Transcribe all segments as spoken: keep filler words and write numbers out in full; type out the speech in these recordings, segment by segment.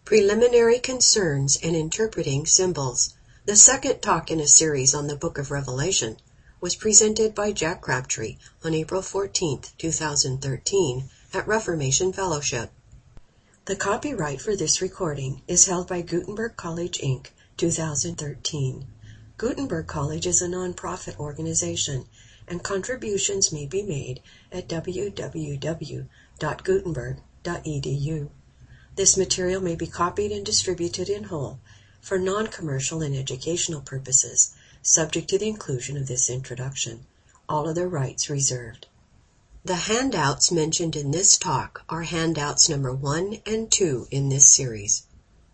Preliminary Concerns in Interpreting Symbols. The second talk in a series on the Book of Revelation was presented by Jack Crabtree on April fourteenth, two thousand thirteen at Reformation Fellowship. The copyright for this recording is held by Gutenberg College, Incorporated, two thousand thirteen. Gutenberg College is a non-profit organization, and contributions may be made at w w w dot gutenberg dot e d u. This material may be copied and distributed in whole for non-commercial and educational purposes, subject to the inclusion of this introduction. All other rights reserved. The handouts mentioned in this talk are handouts number one and two in this series.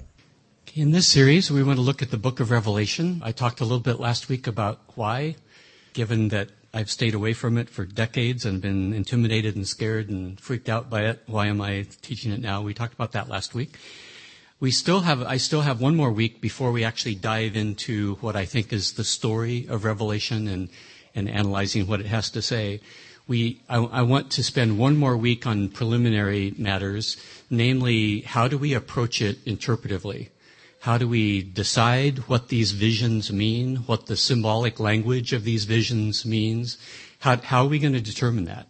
In this series, we want to look at the book of Revelation. I talked a little bit last week about why, given that I've stayed away from it for decades and been intimidated and scared and freaked out by it. Why am I teaching it now? We talked about that last week. We still have, I still have one more week before we actually dive into what I think is the story of Revelation and, and analyzing what it has to say. We, I, I want to spend one more week on preliminary matters, namely, how do we approach it interpretively? How do we decide what these visions mean, what the symbolic language of these visions means? How, how are we going to determine that?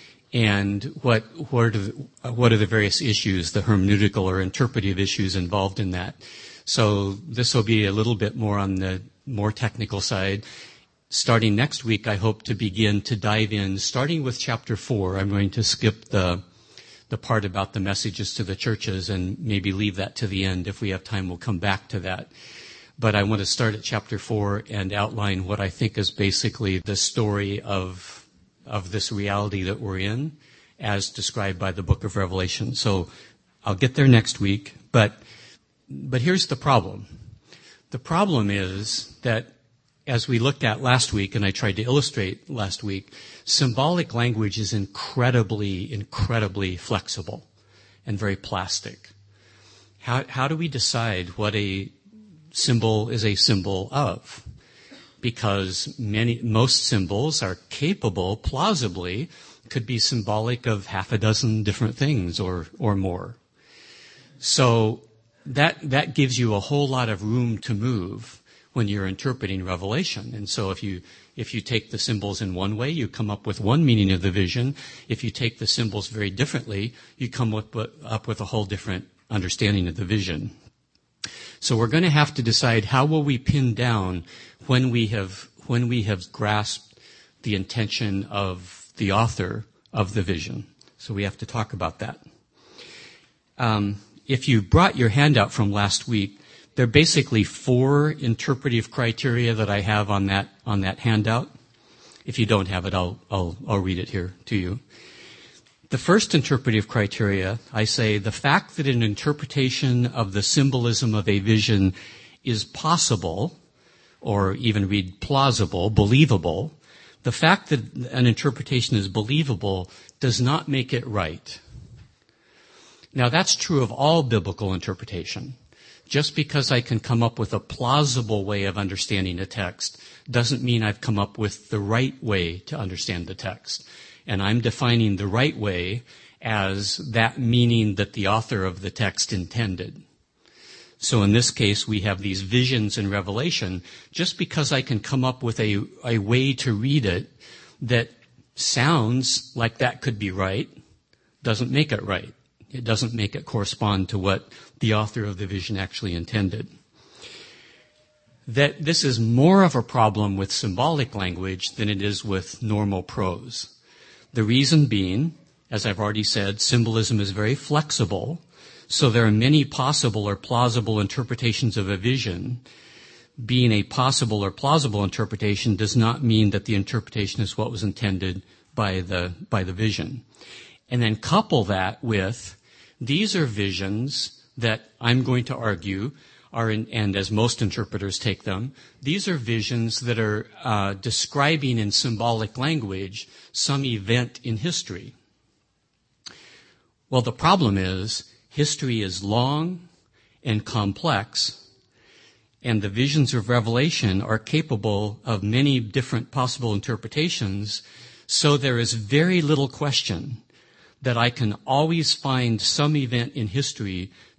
And what, what, are the, what are the various issues, the hermeneutical or interpretive issues involved in that? So this will be a little bit more on the more technical side. Starting next week, I hope to begin to dive in, starting with chapter four. I'm going to skip the the part about the messages to the churches and maybe leave that to the end. If we have time, we'll come back to that. But I want to start at chapter four and outline what I think is basically the story of, of this reality that we're in as described by the book of Revelation. So I'll get there next week, but, but here's the problem. The problem is that as we looked at last week, and I tried to illustrate last week, symbolic language is incredibly, incredibly flexible and very plastic. How, how do we decide what a symbol is a symbol of? Because many, most symbols are capable, plausibly, could be symbolic of half a dozen different things or, or more. So that, that gives you a whole lot of room to move when you're interpreting Revelation. And so if you if you take the symbols in one way, you come up with one meaning of the vision. If you take the symbols very differently, you come up, up with a whole different understanding of the vision. So we're going to have to decide how will we pin down when we have when we have grasped the intention of the author of the vision. So we have to talk about that. Um, if you brought your handout from last week, there are basically four interpretive criteria that I have on that on that handout. If you don't have it, I'll I'll I'll read it here to you. The first interpretive criteria, I say, the fact that an interpretation of the symbolism of a vision is possible, or even read plausible, believable, the fact that an interpretation is believable does not make it right. Now that's true of all biblical interpretation. Just because I can come up with a plausible way of understanding a text doesn't mean I've come up with the right way to understand the text. And I'm defining the right way as that meaning that the author of the text intended. So in this case, we have these visions in Revelation. Just because I can come up with a, a way to read it that sounds like that could be right, doesn't make it right. It doesn't make it correspond to what the author of the vision actually intended. That this is more of a problem with symbolic language than it is with normal prose. The reason being, as I've already said, symbolism is very flexible, so there are many possible or plausible interpretations of a vision. Being a possible or plausible interpretation does not mean that the interpretation is what was intended by the, by the vision. And then couple that with, these are visions that I'm going to argue are, in, and as most interpreters take them, these are visions that are uh, describing in symbolic language some event in history. Well, the problem is history is long and complex, and the visions of Revelation are capable of many different possible interpretations, so there is very little question that I can always find some event in history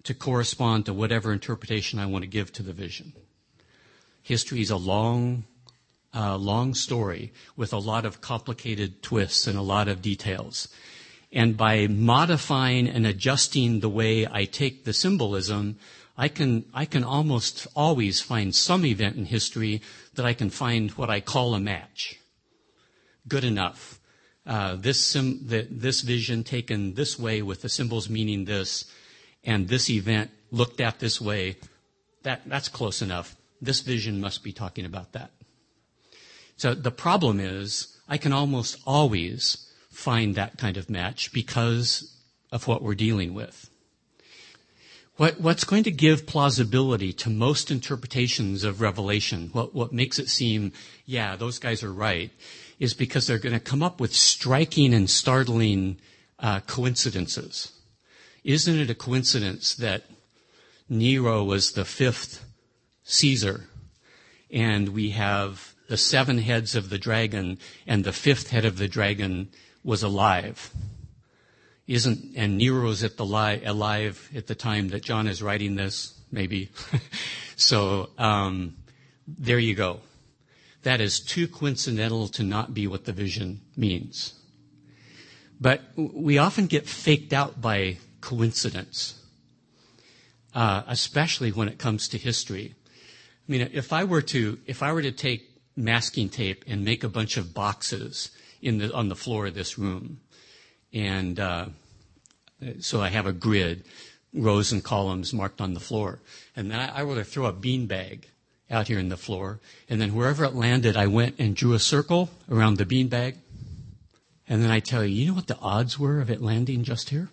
to correspond to whatever interpretation I want to give to the vision. History is a long, uh, long story with a lot of complicated twists and a lot of details. And by modifying and adjusting the way I take the symbolism, I can, I can almost always find some event in history that I can find what I call a match. Good enough. Uh, this sim, the, this vision taken this way with the symbols meaning this, and this event looked at this way, that, that's close enough. This vision must be talking about that. So the problem is, I can almost always find that kind of match because of what we're dealing with. What, what's going to give plausibility to most interpretations of Revelation, what, what makes it seem, yeah, those guys are right, is because they're going to come up with striking and startling uh, coincidences. Isn't it a coincidence that Nero was the fifth Caesar, and we have the seven heads of the dragon, and the fifth head of the dragon was alive? Isn't, and Nero's at the li- alive at the time that John is writing this, maybe. so, um, there you go. That is too coincidental to not be what the vision means. But we often get faked out by coincidence, uh, especially when it comes to history. I mean, if I were to, if I were to take masking tape and make a bunch of boxes in the, on the floor of this room, and uh, so I have a grid, rows and columns marked on the floor. And then I, I were to throw a beanbag out here in the floor, and then wherever it landed, I went and drew a circle around the beanbag. And then I tell you, you know what the odds were of it landing just here?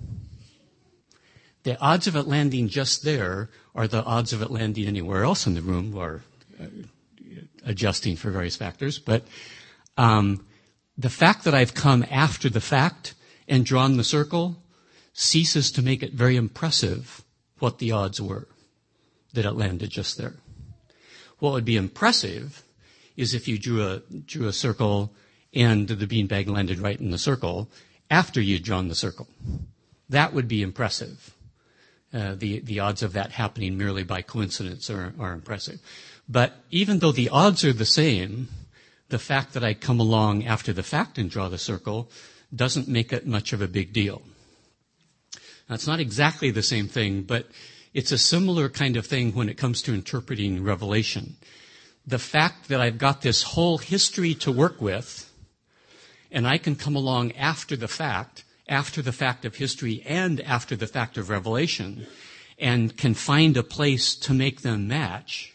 The odds of it landing just there are the odds of it landing anywhere else in the room, or uh, adjusting for various factors. But um the fact that I've come after the fact and drawn the circle ceases to make it very impressive what the odds were that it landed just there. What would be impressive is if you drew a, drew a circle and the beanbag landed right in the circle after you'd drawn the circle. That would be impressive. Uh, the, the odds of that happening merely by coincidence are, are impressive. But even though the odds are the same, the fact that I come along after the fact and draw the circle doesn't make it much of a big deal. Now, it's not exactly the same thing, but it's a similar kind of thing when it comes to interpreting Revelation. The fact that I've got this whole history to work with, and I can come along after the fact, after the fact of history and after the fact of Revelation, and can find a place to make them match,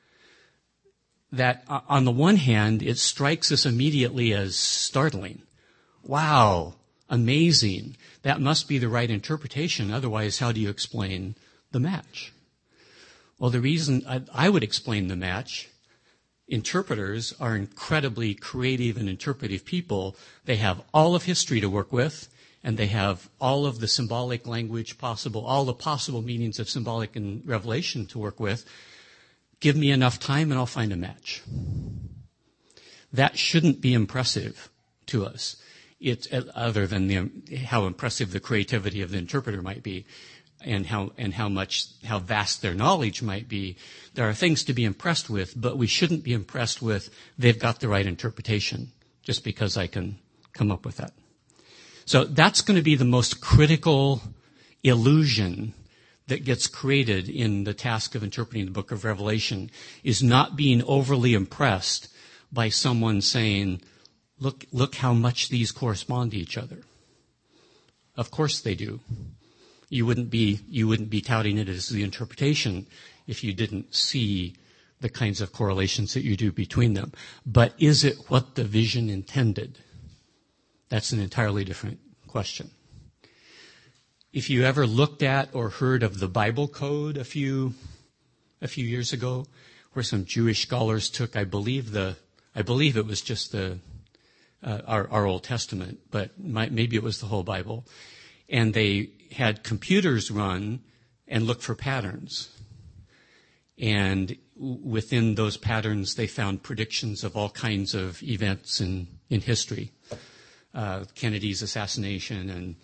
that on the one hand, it strikes us immediately as startling. Wow, amazing. That must be the right interpretation. Otherwise, how do you explain the match? Well, the reason I, I would explain the match, interpreters are incredibly creative and interpretive people. They have all of history to work with, and they have all of the symbolic language possible, all the possible meanings of symbolic in Revelation to work with. Give me enough time and I'll find a match. That shouldn't be impressive to us. It's other than the, how impressive the creativity of the interpreter might be, and how and how much how vast their knowledge might be. There are things to be impressed with, but we shouldn't be impressed with they've got the right interpretation just because I can come up with that. So that's going to be the most critical illusion that gets created in the task of interpreting the book of Revelation, is not being overly impressed by someone saying, look, look how much these correspond to each other. Of course they do. You wouldn't be, you wouldn't be touting it as the interpretation if you didn't see the kinds of correlations that you do between them. But is it what the vision intended? That's an entirely different question. If you ever looked at or heard of the Bible Code a few a few years ago, where some Jewish scholars took, I believe the I believe it was just the uh, our our Old Testament, but might, maybe it was the whole Bible, and they had computers run and look for patterns, and within those patterns they found predictions of all kinds of events in in history, uh, Kennedy's assassination and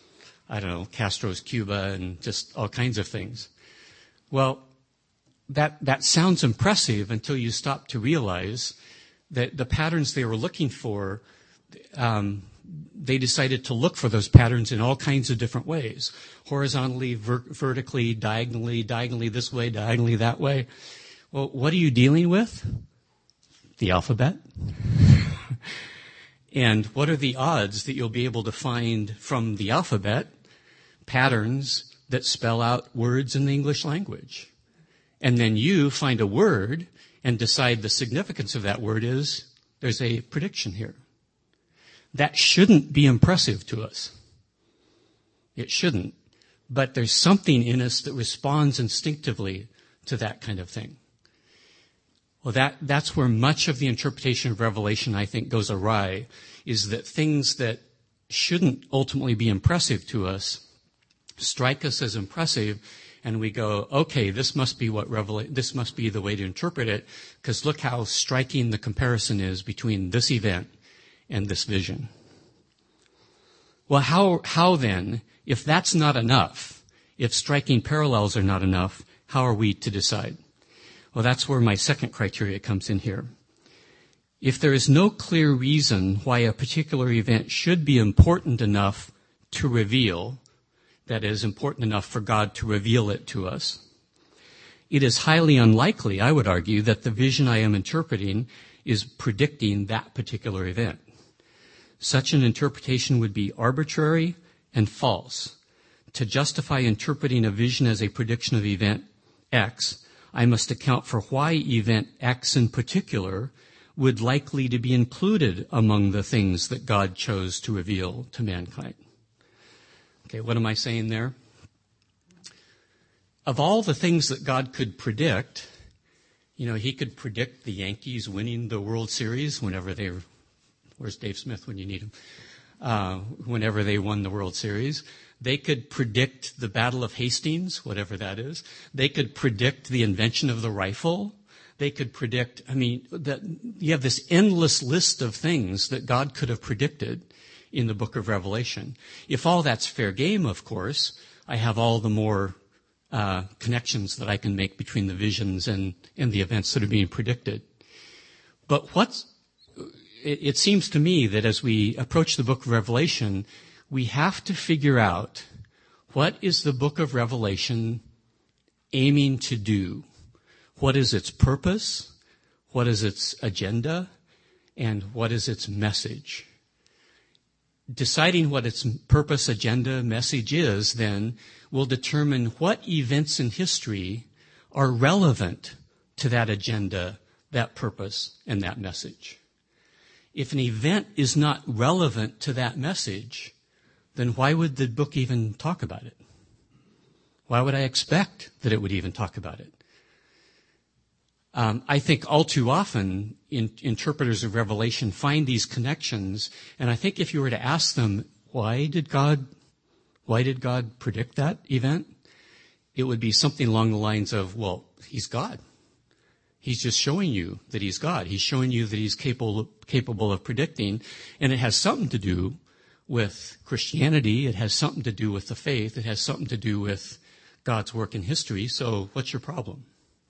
I don't know, Castro's Cuba and just all kinds of things. Well, that, that sounds impressive until you stop to realize that the patterns they were looking for, um, they decided to look for those patterns in all kinds of different ways. Horizontally, ver- vertically, diagonally, diagonally this way, diagonally that way. Well, what are you dealing with? The alphabet. And what are the odds that you'll be able to find from the alphabet patterns that spell out words in the English language? And then you find a word and decide the significance of that word is there's a prediction here. That shouldn't be impressive to us. It shouldn't. But there's something in us that responds instinctively to that kind of thing. Well, that, that's where much of the interpretation of Revelation, I think, goes awry, is that things that shouldn't ultimately be impressive to us strike us as impressive, and we go, okay, this must be what Revela- this must be the way to interpret it, because look how striking the comparison is between this event and this vision. Well, how, how then, if that's not enough, if striking parallels are not enough, how are we to decide? Well, that's where my second criteria comes in here. If there is no clear reason why a particular event should be important enough to reveal, that is, important enough for God to reveal it to us, it is highly unlikely, I would argue, that the vision I am interpreting is predicting that particular event. Such an interpretation would be arbitrary and false. To justify interpreting a vision as a prediction of event X, I must account for why event X in particular would likely to be included among the things that God chose to reveal to mankind. Okay, what am I saying there? Of all the things that God could predict, you know, he could predict the Yankees winning the World Series whenever they were, where's Dave Smith when you need him? Uh, whenever they won the World Series. They could predict the Battle of Hastings, whatever that is. They could predict the invention of the rifle. They could predict, I mean, that you have this endless list of things that God could have predicted in the book of Revelation. If all that's fair game, of course, I have all the more uh, connections that I can make between the visions and, and the events that are being predicted. But what's, it, it seems to me that as we approach the book of Revelation, we have to figure out what is the book of Revelation aiming to do? What is its purpose? What is its agenda? And what is its message? Deciding what its purpose, agenda, message is, then, will determine what events in history are relevant to that agenda, that purpose, and that message. If an event is not relevant to that message, then why would the book even talk about it? Why would I expect that it would even talk about it? Um, I think all too often in, interpreters of Revelation find these connections, and I think if you were to ask them, why did God, why did God predict that event? It would be something along the lines of, well, he's God. He's just showing you that he's God. He's showing you that he's capable, capable of predicting, and it has something to do with Christianity. It has something to do with the faith. It has something to do with God's work in history. So what's your problem?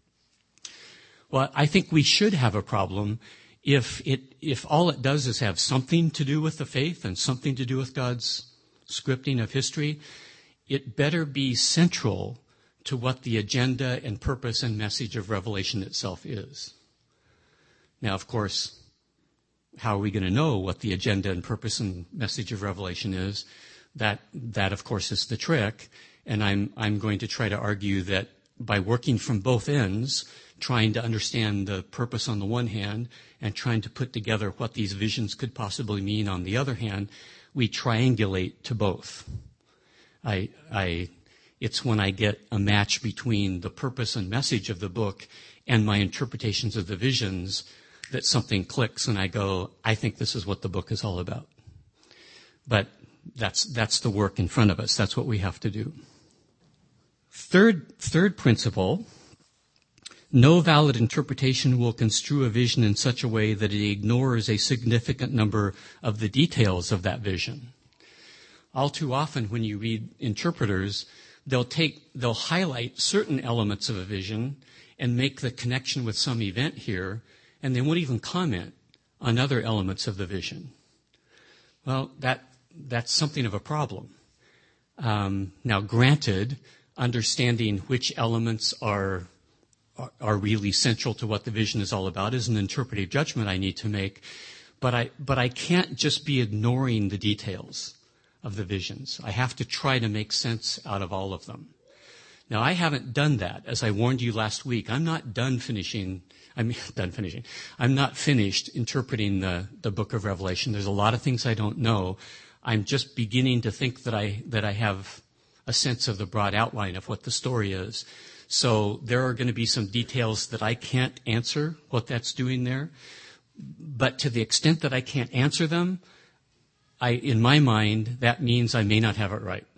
Well, I think we should have a problem if it, if all it does is have something to do with the faith and something to do with God's scripting of history. It better be central to what the agenda and purpose and message of Revelation itself is. Now, of course, how are we going to know what the agenda and purpose and message of Revelation is? That, that of course, is the trick. And I'm, I'm going to try to argue that by working from both ends, trying to understand the purpose on the one hand and trying to put together what these visions could possibly mean on the other hand, we triangulate to both. I, I, it's when I get a match between the purpose and message of the book and my interpretations of the visions that something clicks and I go, I think this is what the book is all about. But that's, that's the work in front of us. That's what we have to do. Third, third principle, no valid interpretation will construe a vision in such a way that it ignores a significant number of the details of that vision. all too often when you read interpreters, they'll take, they'll highlight certain elements of a vision and make the connection with some event here, and they won't even comment on other elements of the vision. Well, that that's something of a problem. Um, now, granted, understanding which elements are, are are really central to what the vision is all about is an interpretive judgment I need to make, but I but I can't just be ignoring the details of the visions. I have to try to make sense out of all of them. Now, I haven't done that. As I warned you last week, I'm not done finishing, I mean, done finishing. I'm not finished interpreting the, the book of Revelation. There's a lot of things I don't know. I'm just beginning to think that I, that I have a sense of the broad outline of what the story is. So there are going to be some details that I can't answer what that's doing there. But to the extent that I can't answer them, I, in my mind, that means I may not have it right.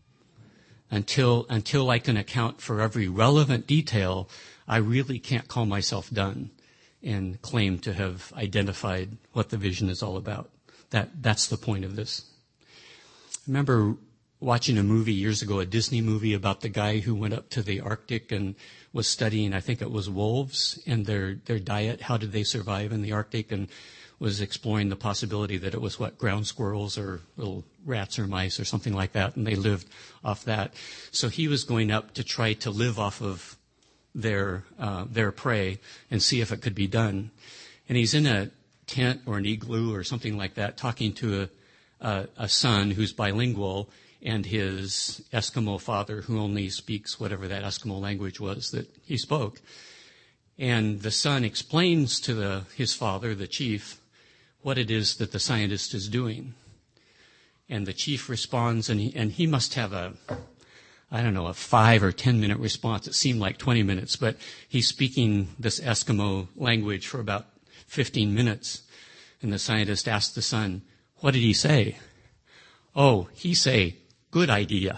Until, until I can account for every relevant detail, I really can't call myself done and claim to have identified what the vision is all about. That, that's the point of this. I remember watching a movie years ago, a Disney movie about the guy who went up to the Arctic and was studying, I think it was wolves and their, their diet. How did they survive in the Arctic? And was exploring the possibility that it was what, ground squirrels or little rats or mice or something like that, and they lived off that. So he was going up to try to live off of their uh, their prey and see if it could be done. And he's in a tent or an igloo or something like that, talking to a a, a son who's bilingual and his Eskimo father who only speaks whatever that Eskimo language was that he spoke. And the son explains to the his father, the chief, what it is that the scientist is doing. And the chief responds, and he, and he must have a, I don't know, a five or ten minute response. It seemed like twenty minutes, but he's speaking this Eskimo language for about fifteen minutes. And the scientist asked the son, what did he say? Oh, he say, good idea.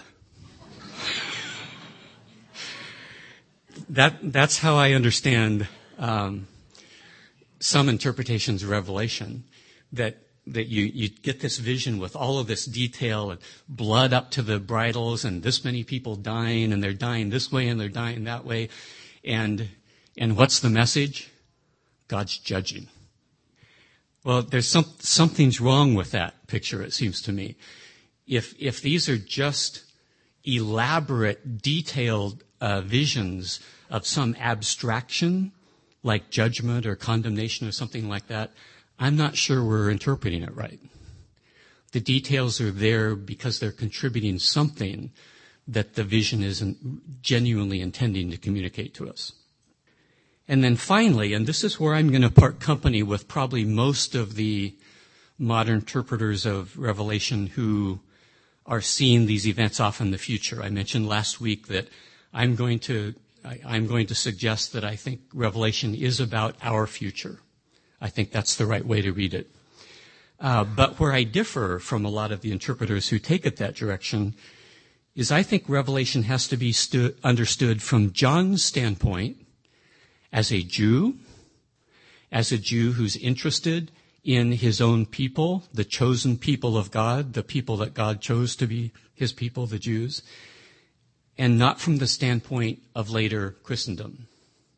that, that's how I understand, um, some interpretations of Revelation, that that you, you get this vision with all of this detail and blood up to the bridles and this many people dying and they're dying this way and they're dying that way. And and what's the message? God's judging. Well, there's some something's wrong with that picture, it seems to me. If if these are just elaborate, detailed uh, visions of some abstraction, like judgment or condemnation or something like that, I'm not sure we're interpreting it right. The details are there because they're contributing something that the vision isn't genuinely intending to communicate to us. And then finally, and this is where I'm going to part company with probably most of the modern interpreters of Revelation who are seeing these events off in the future. I mentioned last week that I'm going to I, I'm going to suggest that I think Revelation is about our future. I think that's the right way to read it. Uh, but where I differ from a lot of the interpreters who take it that direction is I think Revelation has to be stu- understood from John's standpoint as a Jew, as a Jew who's interested in his own people, the chosen people of God, the people that God chose to be his people, the Jews, and not from the standpoint of later Christendom.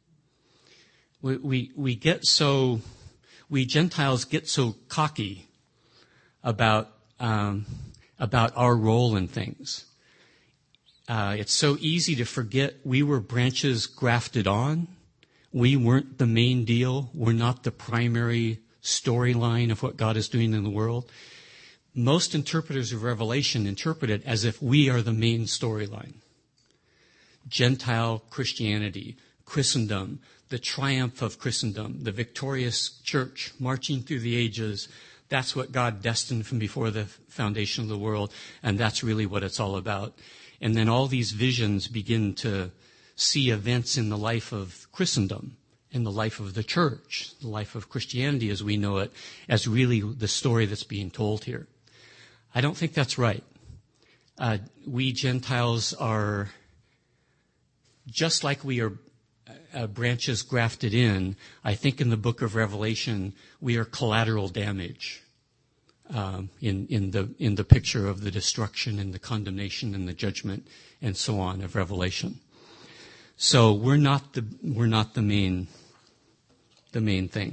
We, we, we get so, we Gentiles get so cocky about, um, about our role in things. Uh, it's so easy to forget we were branches grafted on. We weren't the main deal. We're not the primary storyline of what God is doing in the world. Most interpreters of Revelation interpret it as if we are the main storyline. Gentile Christianity, Christendom, the triumph of Christendom, the victorious church marching through the ages. That's what God destined from before the foundation of the world, and that's really what it's all about. And then all these visions begin to see events in the life of Christendom, in the life of the church, the life of Christianity as we know it, as really the story that's being told here. I don't think that's right. Uh, we Gentiles are, just like we are uh, branches grafted in, I think in the book of Revelation, we are collateral damage. um, in, in the in the picture of the destruction and the condemnation and the judgment and so on of Revelation. So we're not the we're not the main the main thing.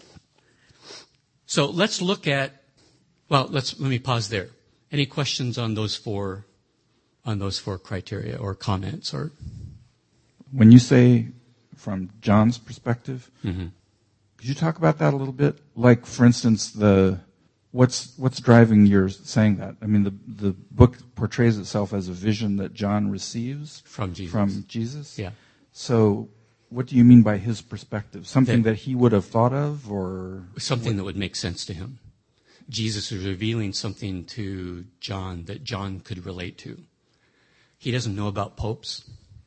So let's look at well, let's let me pause there. Any questions on those four on those four criteria or comments or when you say from John's perspective, mm-hmm. could you talk about that a little bit? Like, for instance, the what's what's driving your saying that? I mean, the the book portrays itself as a vision that John receives from Jesus. From Jesus. Yeah. So, what do you mean by his perspective? Something that, that he would have thought of, or something what? that would make sense to him. Jesus is revealing something to John that John could relate to. He doesn't know about popes,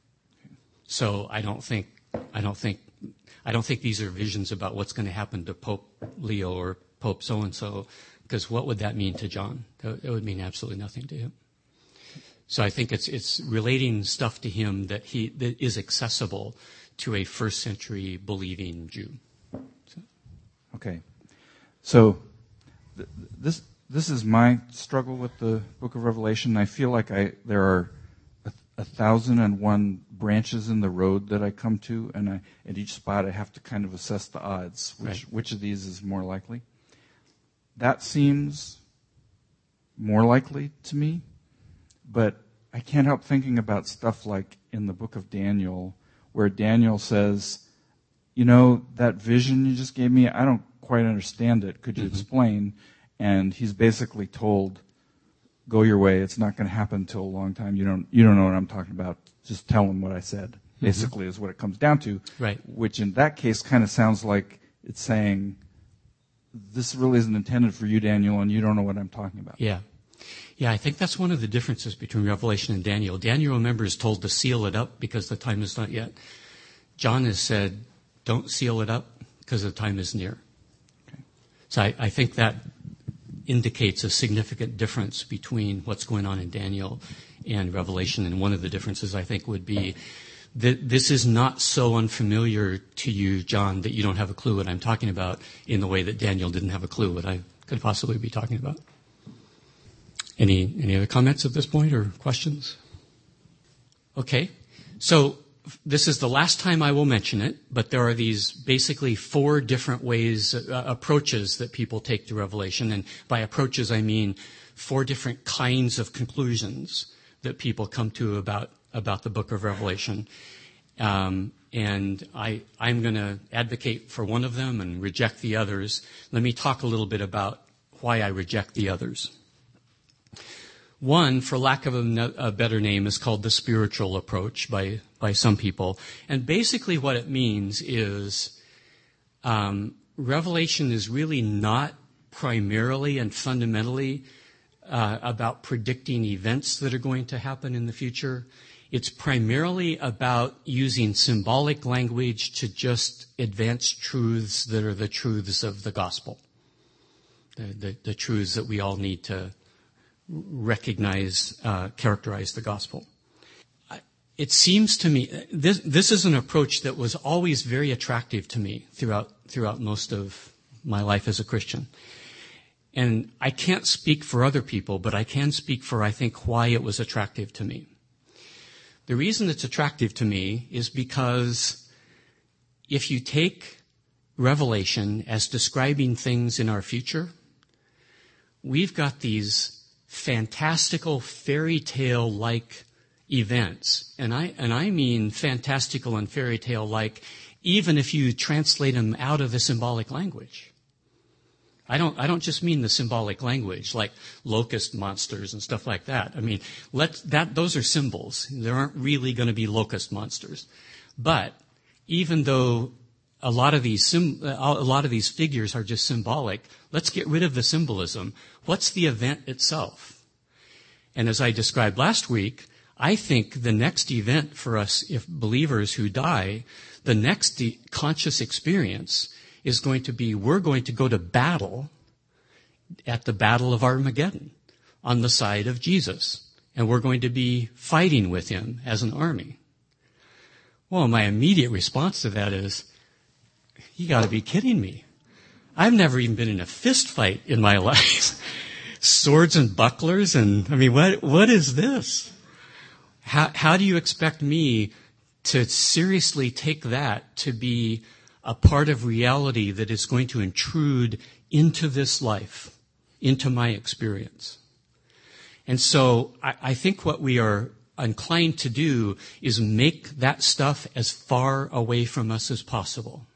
so I don't think I don't think I don't think these are visions about what's going to happen to Pope Leo or Pope so and so. Because what would that mean to John? That would mean absolutely nothing to him. So I think it's it's relating stuff to him that he that is accessible to a first century believing Jew. So. Okay, so th- this this is my struggle with the Book of Revelation. I feel like I there are a, a thousand and one branches in the road that I come to, and I, at each spot I have to kind of assess the odds. Which right. which of these is more likely? That seems more likely to me, but I can't help thinking about stuff like in the book of Daniel, where Daniel says, you know, that vision you just gave me, I don't quite understand it. Could you mm-hmm. explain? And he's basically told, go your way. It's not going to happen until a long time. You don't, you don't know what I'm talking about. Just tell him what I said, mm-hmm. basically is what it comes down to. Right. Which in that case kind of sounds like it's saying, this really isn't intended for you, Daniel, and you don't know what I'm talking about. Yeah. Yeah, I think that's one of the differences between Revelation and Daniel. Daniel, remember, is told to seal it up because the time is not yet. John has said, don't seal it up because the time is near. Okay. So I, I think that indicates a significant difference between what's going on in Daniel and Revelation. And one of the differences, I think, would be that this is not so unfamiliar to you, John, that you don't have a clue what I'm talking about in the way that Daniel didn't have a clue what I could possibly be talking about. Any any other comments at this point or questions? Okay. So this is the last time I will mention it, but there are these basically four different ways, uh, approaches that people take to Revelation. And by approaches, I mean four different kinds of conclusions that people come to about, about the book of Revelation. Um, and I, I'm going to advocate for one of them and reject the others. Let me talk a little bit about why I reject the others. One, for lack of a, a better name, is called the spiritual approach by, by some people. And basically what it means is um, Revelation is really not primarily and fundamentally uh, about predicting events that are going to happen in the future. It's primarily about using symbolic language to just advance truths that are the truths of the gospel, the, the, the truths that we all need to recognize, uh, characterize the gospel. It seems to me, this, this is an approach that was always very attractive to me throughout, throughout most of my life as a Christian. And I can't speak for other people, but I can speak for, I think, why it was attractive to me. The reason it's attractive to me is because if you take Revelation as describing things in our future, we've got these fantastical fairy tale like events. And I, and I mean fantastical and fairy tale like even if you translate them out of the symbolic language. I don't, I don't just mean the symbolic language like locust monsters and stuff like that. I mean, let that, those are symbols. There aren't really going to be locust monsters. But even though a lot of these, sim, a lot of these figures are just symbolic, let's get rid of the symbolism. What's the event itself? And as I described last week, I think the next event for us, if believers who die, the next de- conscious experience is going to be we're going to go to battle at the Battle of Armageddon on the side of Jesus. And we're going to be fighting with him as an army. Well, my immediate response to that is, you got to be kidding me. I've never even been in a fist fight in my life. swords and bucklers. And I mean, what, what is this? How, how do you expect me to seriously take that to be a part of reality that is going to intrude into this life, into my experience? And so I, I think what we are inclined to do is make that stuff as far away from us as possible.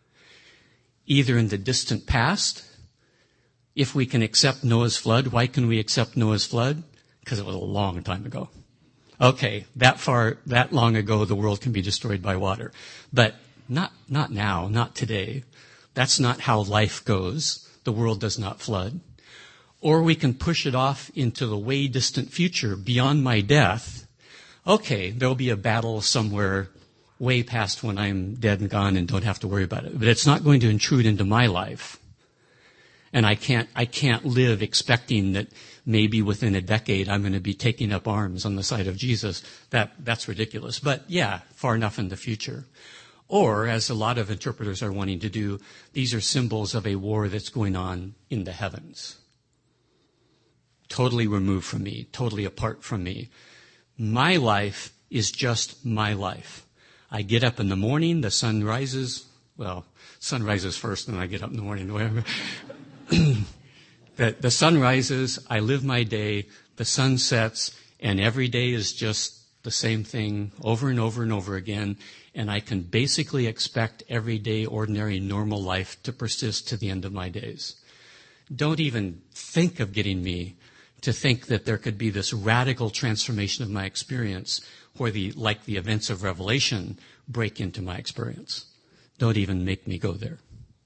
Either in the distant past, if we can accept Noah's flood, why can we accept Noah's flood? Because it was a long time ago. Okay, that far, that long ago, the world can be destroyed by water. But not, not now, not today. That's not how life goes. The world does not flood. Or we can push it off into the way distant future, beyond my death. Okay, there'll be a battle somewhere way past when I'm dead and gone and don't have to worry about it. But it's not going to intrude into my life. And I can't, I can't live expecting that maybe within a decade I'm going to be taking up arms on the side of Jesus. That, that's ridiculous. But yeah, far enough in the future. Or, as a lot of interpreters are wanting to do, these are symbols of a war that's going on in the heavens. Totally removed from me, totally apart from me. My life is just my life. I get up in the morning, the sun rises. Well, sun rises first, and I get up in the morning, whatever. the, the sun rises, I live my day, the sun sets, and every day is just the same thing over and over and over again. And I can basically expect everyday, ordinary, normal life to persist to the end of my days. Don't even think of getting me to think that there could be this radical transformation of my experience where the, like the events of Revelation, break into my experience. Don't even make me go there.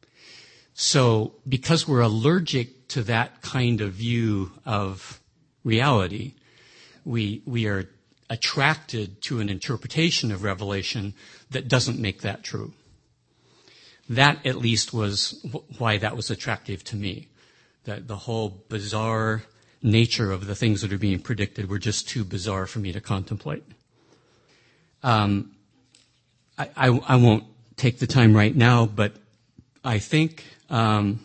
So, because we're allergic to that kind of view of reality, we, we are attracted to an interpretation of Revelation that doesn't make that true. That, at least, was why that was attractive to me. That the whole bizarre nature of the things that are being predicted were just too bizarre for me to contemplate. Um, I, I, I won't take the time right now, but I think um,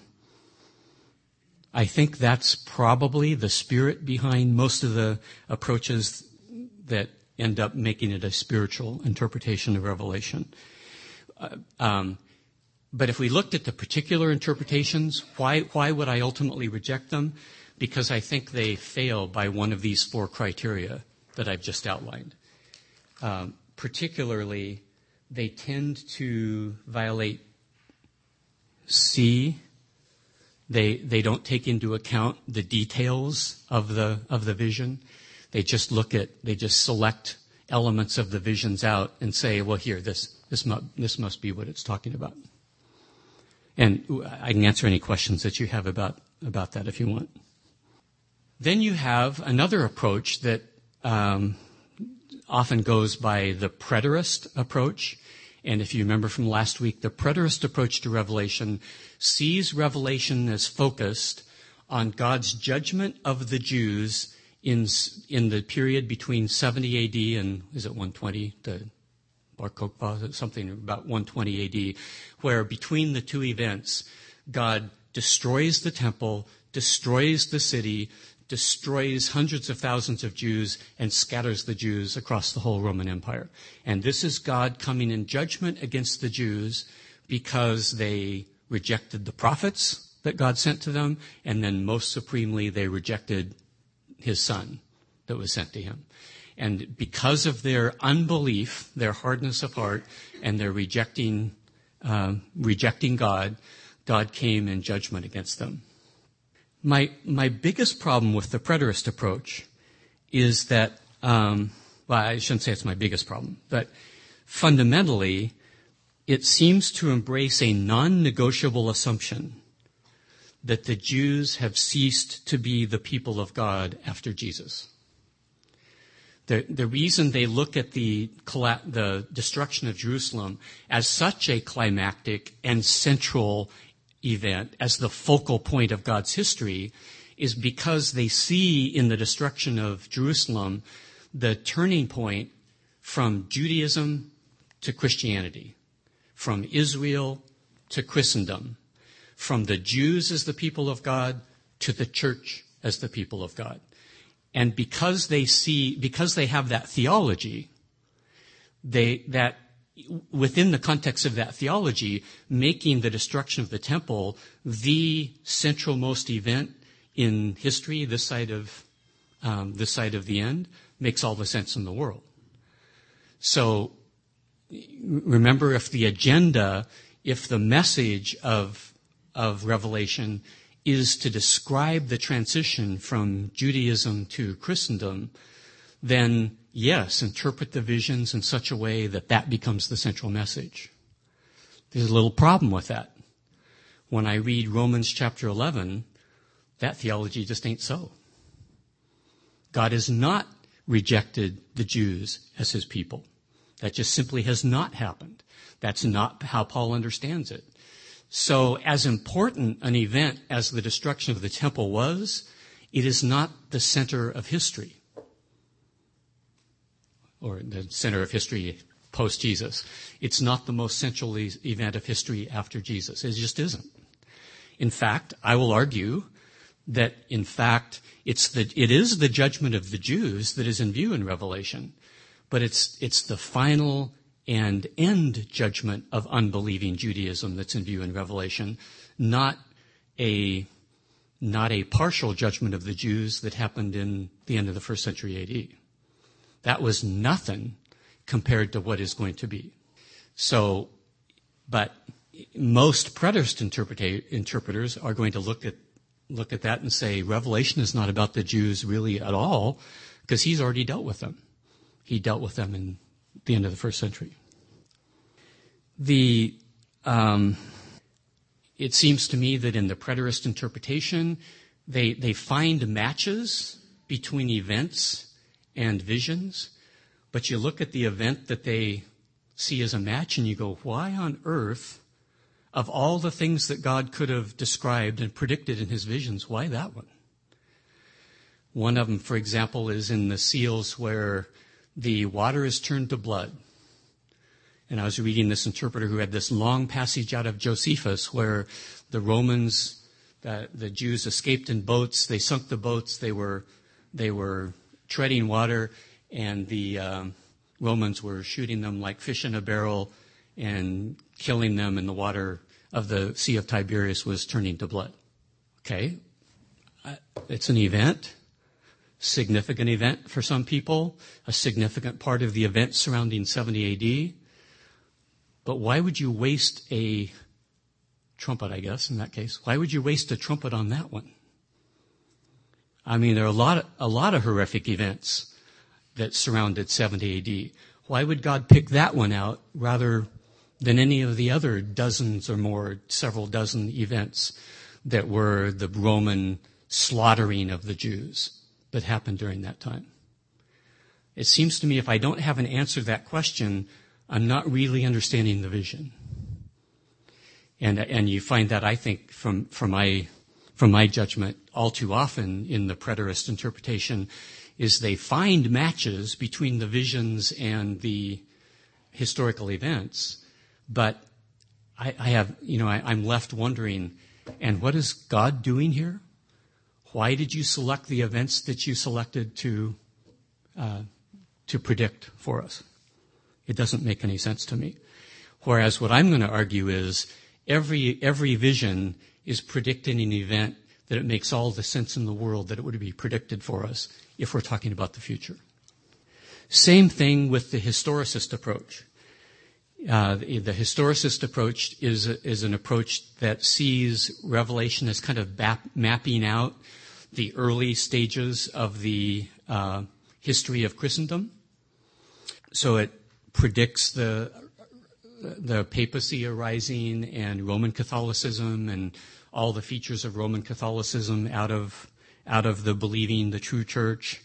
I think that's probably the spirit behind most of the approaches that end up making it a spiritual interpretation of Revelation. Uh, um, but if we looked at the particular interpretations, why why would I ultimately reject them? Because I think they fail by one of these four criteria that I've just outlined. Um, particularly, they tend to violate C. They they don't take into account the details of the of the vision. They just look at they just select elements of the visions out and say, well, here this this mu- this must be what it's talking about. And I can answer any questions that you have about about that if you want. Then you have another approach that um, often goes by the preterist approach. And if you remember from last week, the preterist approach to Revelation sees Revelation as focused on God's judgment of the Jews in in the period between seventy A D and, is it one twenty? The Bar Kokhba, something about one twenty A D, where between the two events, God destroys the temple, destroys the city, destroys hundreds of thousands of Jews, and scatters the Jews across the whole Roman Empire. And this is God coming in judgment against the Jews because they rejected the prophets that God sent to them, and then most supremely, they rejected his son that was sent to him. And because of their unbelief, their hardness of heart, and their rejecting, uh, rejecting God, God came in judgment against them. My my biggest problem with the preterist approach is that, um, well, I shouldn't say it's my biggest problem, but fundamentally, it seems to embrace a non-negotiable assumption that the Jews have ceased to be the people of God after Jesus. The, the reason they look at the, the destruction of Jerusalem as such a climactic and central event, as the focal point of God's history, is because they see in the destruction of Jerusalem the turning point from Judaism to Christianity, from Israel to Christendom, from the Jews as the people of God to the church as the people of God. And because they see, because they have that theology, they, that within the context of that theology, making the destruction of the temple the centralmost event in history, this side of, um, this side of the end, makes all the sense in the world. So, remember, if the agenda, if the message of, of Revelation is to describe the transition from Judaism to Christendom, then yes, interpret the visions in such a way that that becomes the central message. There's a little problem with that. When I read Romans chapter eleven, that theology just ain't so. God has not rejected the Jews as his people. That just simply has not happened. That's not how Paul understands it. So as important an event as the destruction of the temple was, it is not the center of history, or the center of history post-Jesus. It's not the most central e- event of history after Jesus. It just isn't. In fact, I will argue that, in fact, it's the, it is the judgment of the Jews that is in view in Revelation, but it's, it's the final and end judgment of unbelieving Judaism that's in view in Revelation, not a, not a partial judgment of the Jews that happened in the end of the first century A D. That was nothing compared to what is going to be. So, but most preterist interpreta- interpreters are going to look at, look at that and say, Revelation is not about the Jews really at all, because he's already dealt with them. He dealt with them in the end of the first century. The, um, it seems to me that in the preterist interpretation, they, they find matches between events and visions, but you look at the event that they see as a match and you go, why on earth, of all the things that God could have described and predicted in his visions, why that one? One of them, for example, is in the seals where the water is turned to blood. And I was reading this interpreter who had this long passage out of Josephus where the Romans, the, the Jews escaped in boats. They sunk the boats. They were, they were treading water, and the um, Romans were shooting them like fish in a barrel and killing them, and the water of the Sea of Tiberias was turning to blood. Okay, it's an event. Significant event for some people, a significant part of the event surrounding seventy A D. But why would you waste a trumpet, I guess, in that case? Why would you waste a trumpet on that one? I mean, there are a lot of, a lot of horrific events that surrounded seventy A D. Why would God pick that one out rather than any of the other dozens or more, several dozen events that were the Roman slaughtering of the Jews that happened during that time? It seems to me if I don't have an answer to that question, I'm not really understanding the vision. And and you find that, I think, from from my from my judgment, all too often in the preterist interpretation, is they find matches between the visions and the historical events, but I, I have, you know, I, I'm left wondering, and what is God doing here? Why did you select the events that you selected to uh, to predict for us? It doesn't make any sense to me. Whereas what I'm going to argue is every every vision is predicting an event that it makes all the sense in the world that it would be predicted for us if we're talking about the future. Same thing with the historicist approach. Uh, the, the historicist approach is is an approach that sees Revelation as kind of bap, mapping out the early stages of the uh, history of Christendom. So it predicts the the papacy arising and Roman Catholicism and all the features of Roman Catholicism out of out of the believing the true church,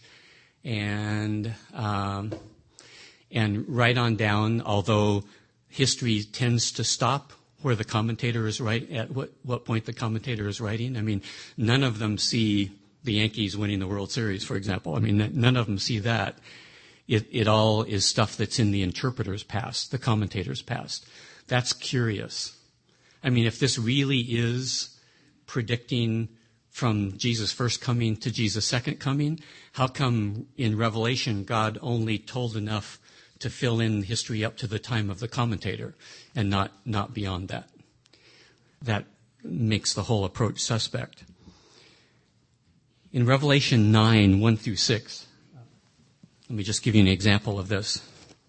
and um, and right on down. Although history tends to stop where the commentator is right at what what point the commentator is writing. I mean, none of them see the Yankees winning the World Series, for example. I mean, none of them see that. It, it all is stuff that's in the interpreter's past, the commentator's past. That's curious. I mean, if this really is predicting from Jesus' first coming to Jesus' second coming? How come in Revelation God only told enough to fill in history up to the time of the commentator and not, not beyond that? That makes the whole approach suspect. In Revelation nine, one through six, let me just give you an example of this.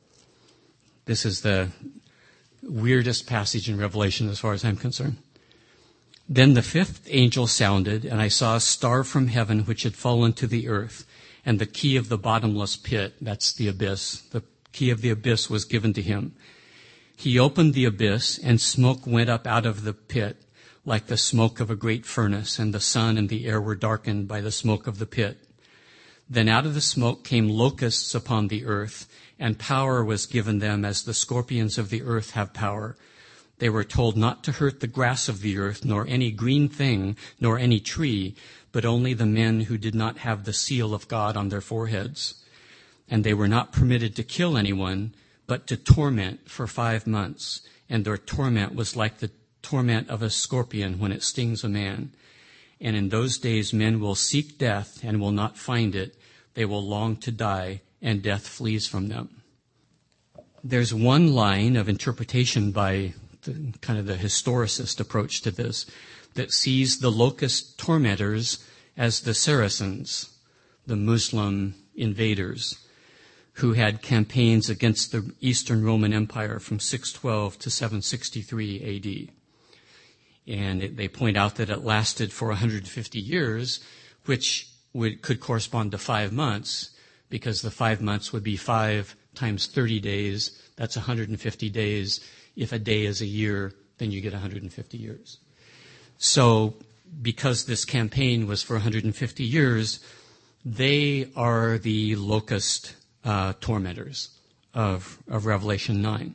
This is the weirdest passage in Revelation as far as I'm concerned. Then the fifth angel sounded, and I saw a star from heaven which had fallen to the earth, and the key of the bottomless pit, that's the abyss, the key of the abyss was given to him. He opened the abyss, and smoke went up out of the pit, like the smoke of a great furnace, and the sun and the air were darkened by the smoke of the pit. Then out of the smoke came locusts upon the earth, and power was given them as the scorpions of the earth have power. They were told not to hurt the grass of the earth, nor any green thing, nor any tree, but only the men who did not have the seal of God on their foreheads. And they were not permitted to kill anyone, but to torment for five months. And their torment was like the torment of a scorpion when it stings a man. And in those days men will seek death and will not find it. They will long to die, and death flees from them. There's one line of interpretation by the, kind of the historicist approach to this that sees the locust tormentors as the Saracens, the Muslim invaders, who had campaigns against the Eastern Roman Empire from six twelve to seven sixty-three A D. And it, they point out that it lasted for one hundred fifty years, which would, could correspond to five months, because the five months would be five times thirty days. That's one hundred fifty days. If a day is a year, then you get one hundred fifty years. So because this campaign was for one hundred fifty years, they are the locust uh, tormentors of, of Revelation nine.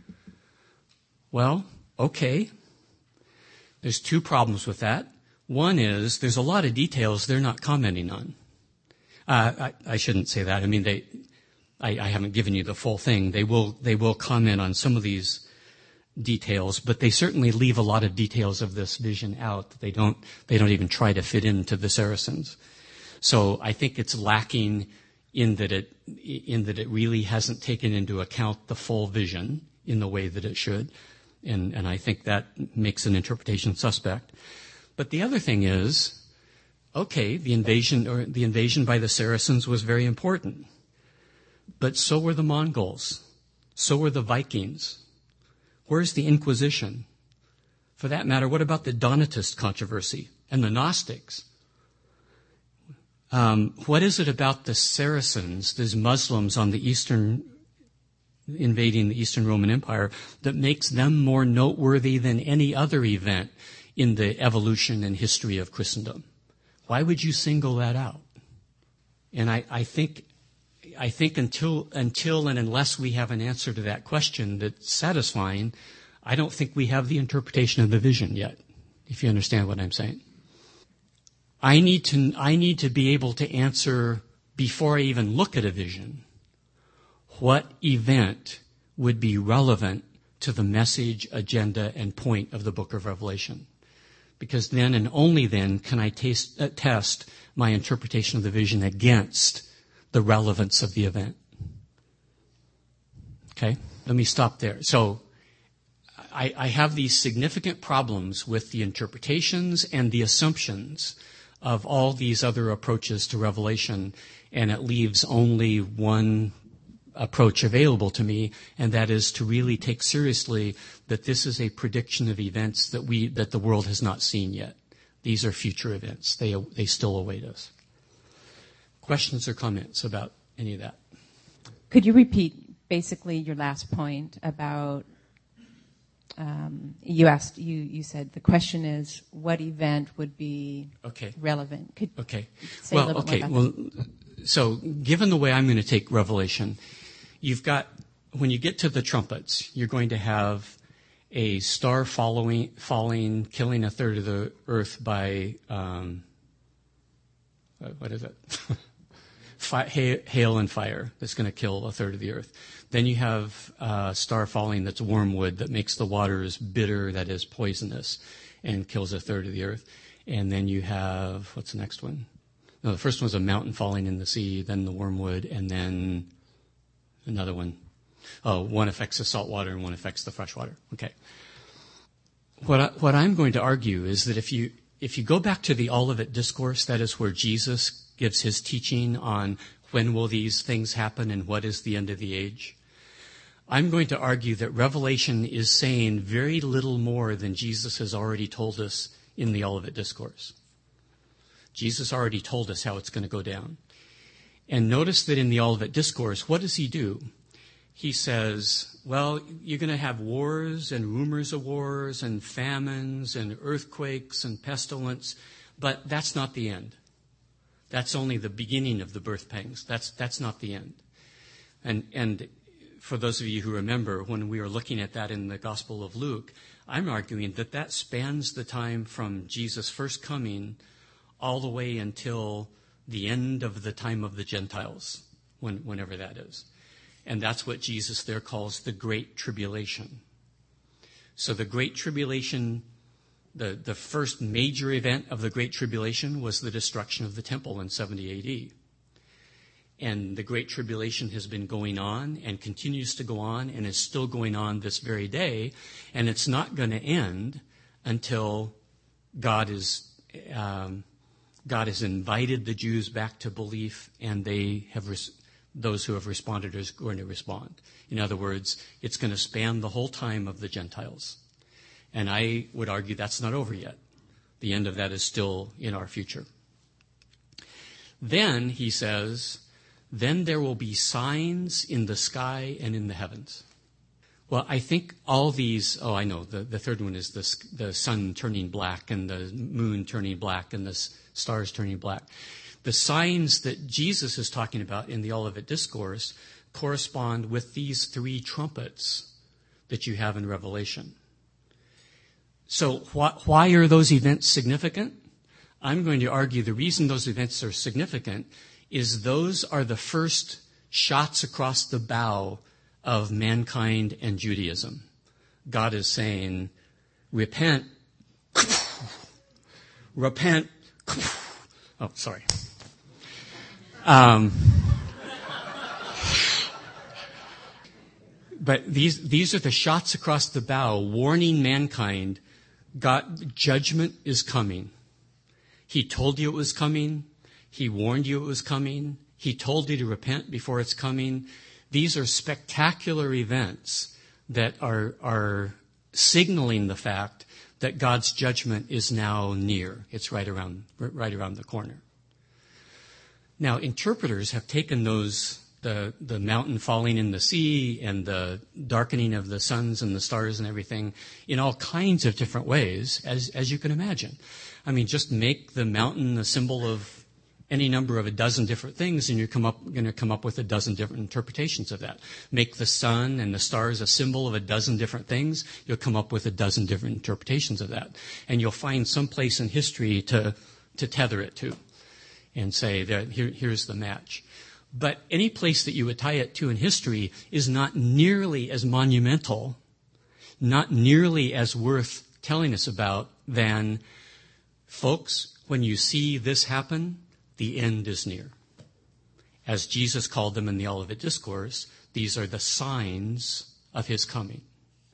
Well, okay. There's two problems with that. One is there's a lot of details they're not commenting on. Uh, I, I shouldn't say that. I mean, they, I, I haven't given you the full thing. They will, they will comment on some of these details, but they certainly leave a lot of details of this vision out. They don't, they don't even try to fit into the Saracens. So I think it's lacking in that it, in that it really hasn't taken into account the full vision in the way that it should. And, and I think that makes an interpretation suspect. But the other thing is, okay, the invasion or the invasion by the Saracens was very important. But so were the Mongols. So were the Vikings. Where's the Inquisition? For that matter, what about the Donatist controversy and the Gnostics? Um, what is it about the Saracens, these Muslims on the eastern, invading the Eastern Roman Empire, that makes them more noteworthy than any other event in the evolution and history of Christendom? Why would you single that out? And I, I think, I think until, until and unless we have an answer to that question that's satisfying, I don't think we have the interpretation of the vision yet, if you understand what I'm saying. I need to, I need to be able to answer before I even look at a vision, what event would be relevant to the message, agenda, and point of the book of Revelation. Because then and only then can I taste, uh, test my interpretation of the vision against the relevance of the event. Okay? Let me stop there. So I, I have these significant problems with the interpretations and the assumptions of all these other approaches to Revelation, and it leaves only one approach available to me, and that is to really take seriously that this is a prediction of events that we that the world has not seen yet. These are future events. They they still await us. Questions or comments about any of that? Could you repeat basically your last point about um, you asked you you said the question is what event would be okay. relevant? Could okay. Say well, a little okay. More about well, that? So given the way I'm going to take Revelation, you've got, when you get to the trumpets, you're going to have a star following, falling, killing a third of the earth by, um, what is it? Fi- hail and fire that's going to kill a third of the earth. Then you have a star falling that's wormwood that makes the waters bitter, that is poisonous, and kills a third of the earth. And then you have, what's the next one? No, the first one was a mountain falling in the sea, then the wormwood, and then another one. Oh, one affects the salt water and one affects the fresh water. Okay. What, I, what I'm going to argue is that if you, if you go back to the Olivet Discourse, that is where Jesus gives his teaching on when will these things happen and what is the end of the age, I'm going to argue that Revelation is saying very little more than Jesus has already told us in the Olivet Discourse. Jesus already told us how it's going to go down. And notice that in the Olivet Discourse, what does he do? He says, well, you're going to have wars and rumors of wars and famines and earthquakes and pestilence, but that's not the end. That's only the beginning of the birth pangs. That's, that's not the end. And, and for those of you who remember, when we were looking at that in the Gospel of Luke, I'm arguing that that spans the time from Jesus' first coming all the way until the end of the time of the Gentiles, when, whenever that is. And that's what Jesus there calls the Great Tribulation. So the Great Tribulation, the, the first major event of the Great Tribulation was the destruction of the temple in seventy A D. And the Great Tribulation has been going on and continues to go on and is still going on this very day. And it's not going to end until God is, um, God has invited the Jews back to belief, and they have, res- those who have responded are going to respond. In other words, it's going to span the whole time of the Gentiles. And I would argue that's not over yet. The end of that is still in our future. Then, he says, then there will be signs in the sky and in the heavens. Well, I think all these, oh, I know, the, the third one is the, the sun turning black and the moon turning black and the stars turning black. The signs that Jesus is talking about in the Olivet Discourse correspond with these three trumpets that you have in Revelation. So wh- why are those events significant? I'm going to argue the reason those events are significant is those are the first shots across the bow of mankind and Judaism. God is saying, repent, repent. Oh, sorry. Um, but these these are the shots across the bow warning mankind, God, judgment is coming. He told you it was coming. He warned you it was coming. He told you to repent before it's coming. These are spectacular events that are, are signaling the fact that God's judgment is now near. It's right around, right around the corner. Now, interpreters have taken those, the, the mountain falling in the sea and the darkening of the suns and the stars and everything in all kinds of different ways, as, as you can imagine. I mean, just make the mountain a symbol of any number of a dozen different things, and you're come up, going to come up with a dozen different interpretations of that. Make the sun and the stars a symbol of a dozen different things, you'll come up with a dozen different interpretations of that. And you'll find some place in history to, to tether it to and say, that here, here's the match. But any place that you would tie it to in history is not nearly as monumental, not nearly as worth telling us about than, folks, when you see this happen, the end is near. As Jesus called them in the Olivet Discourse, these are the signs of his coming.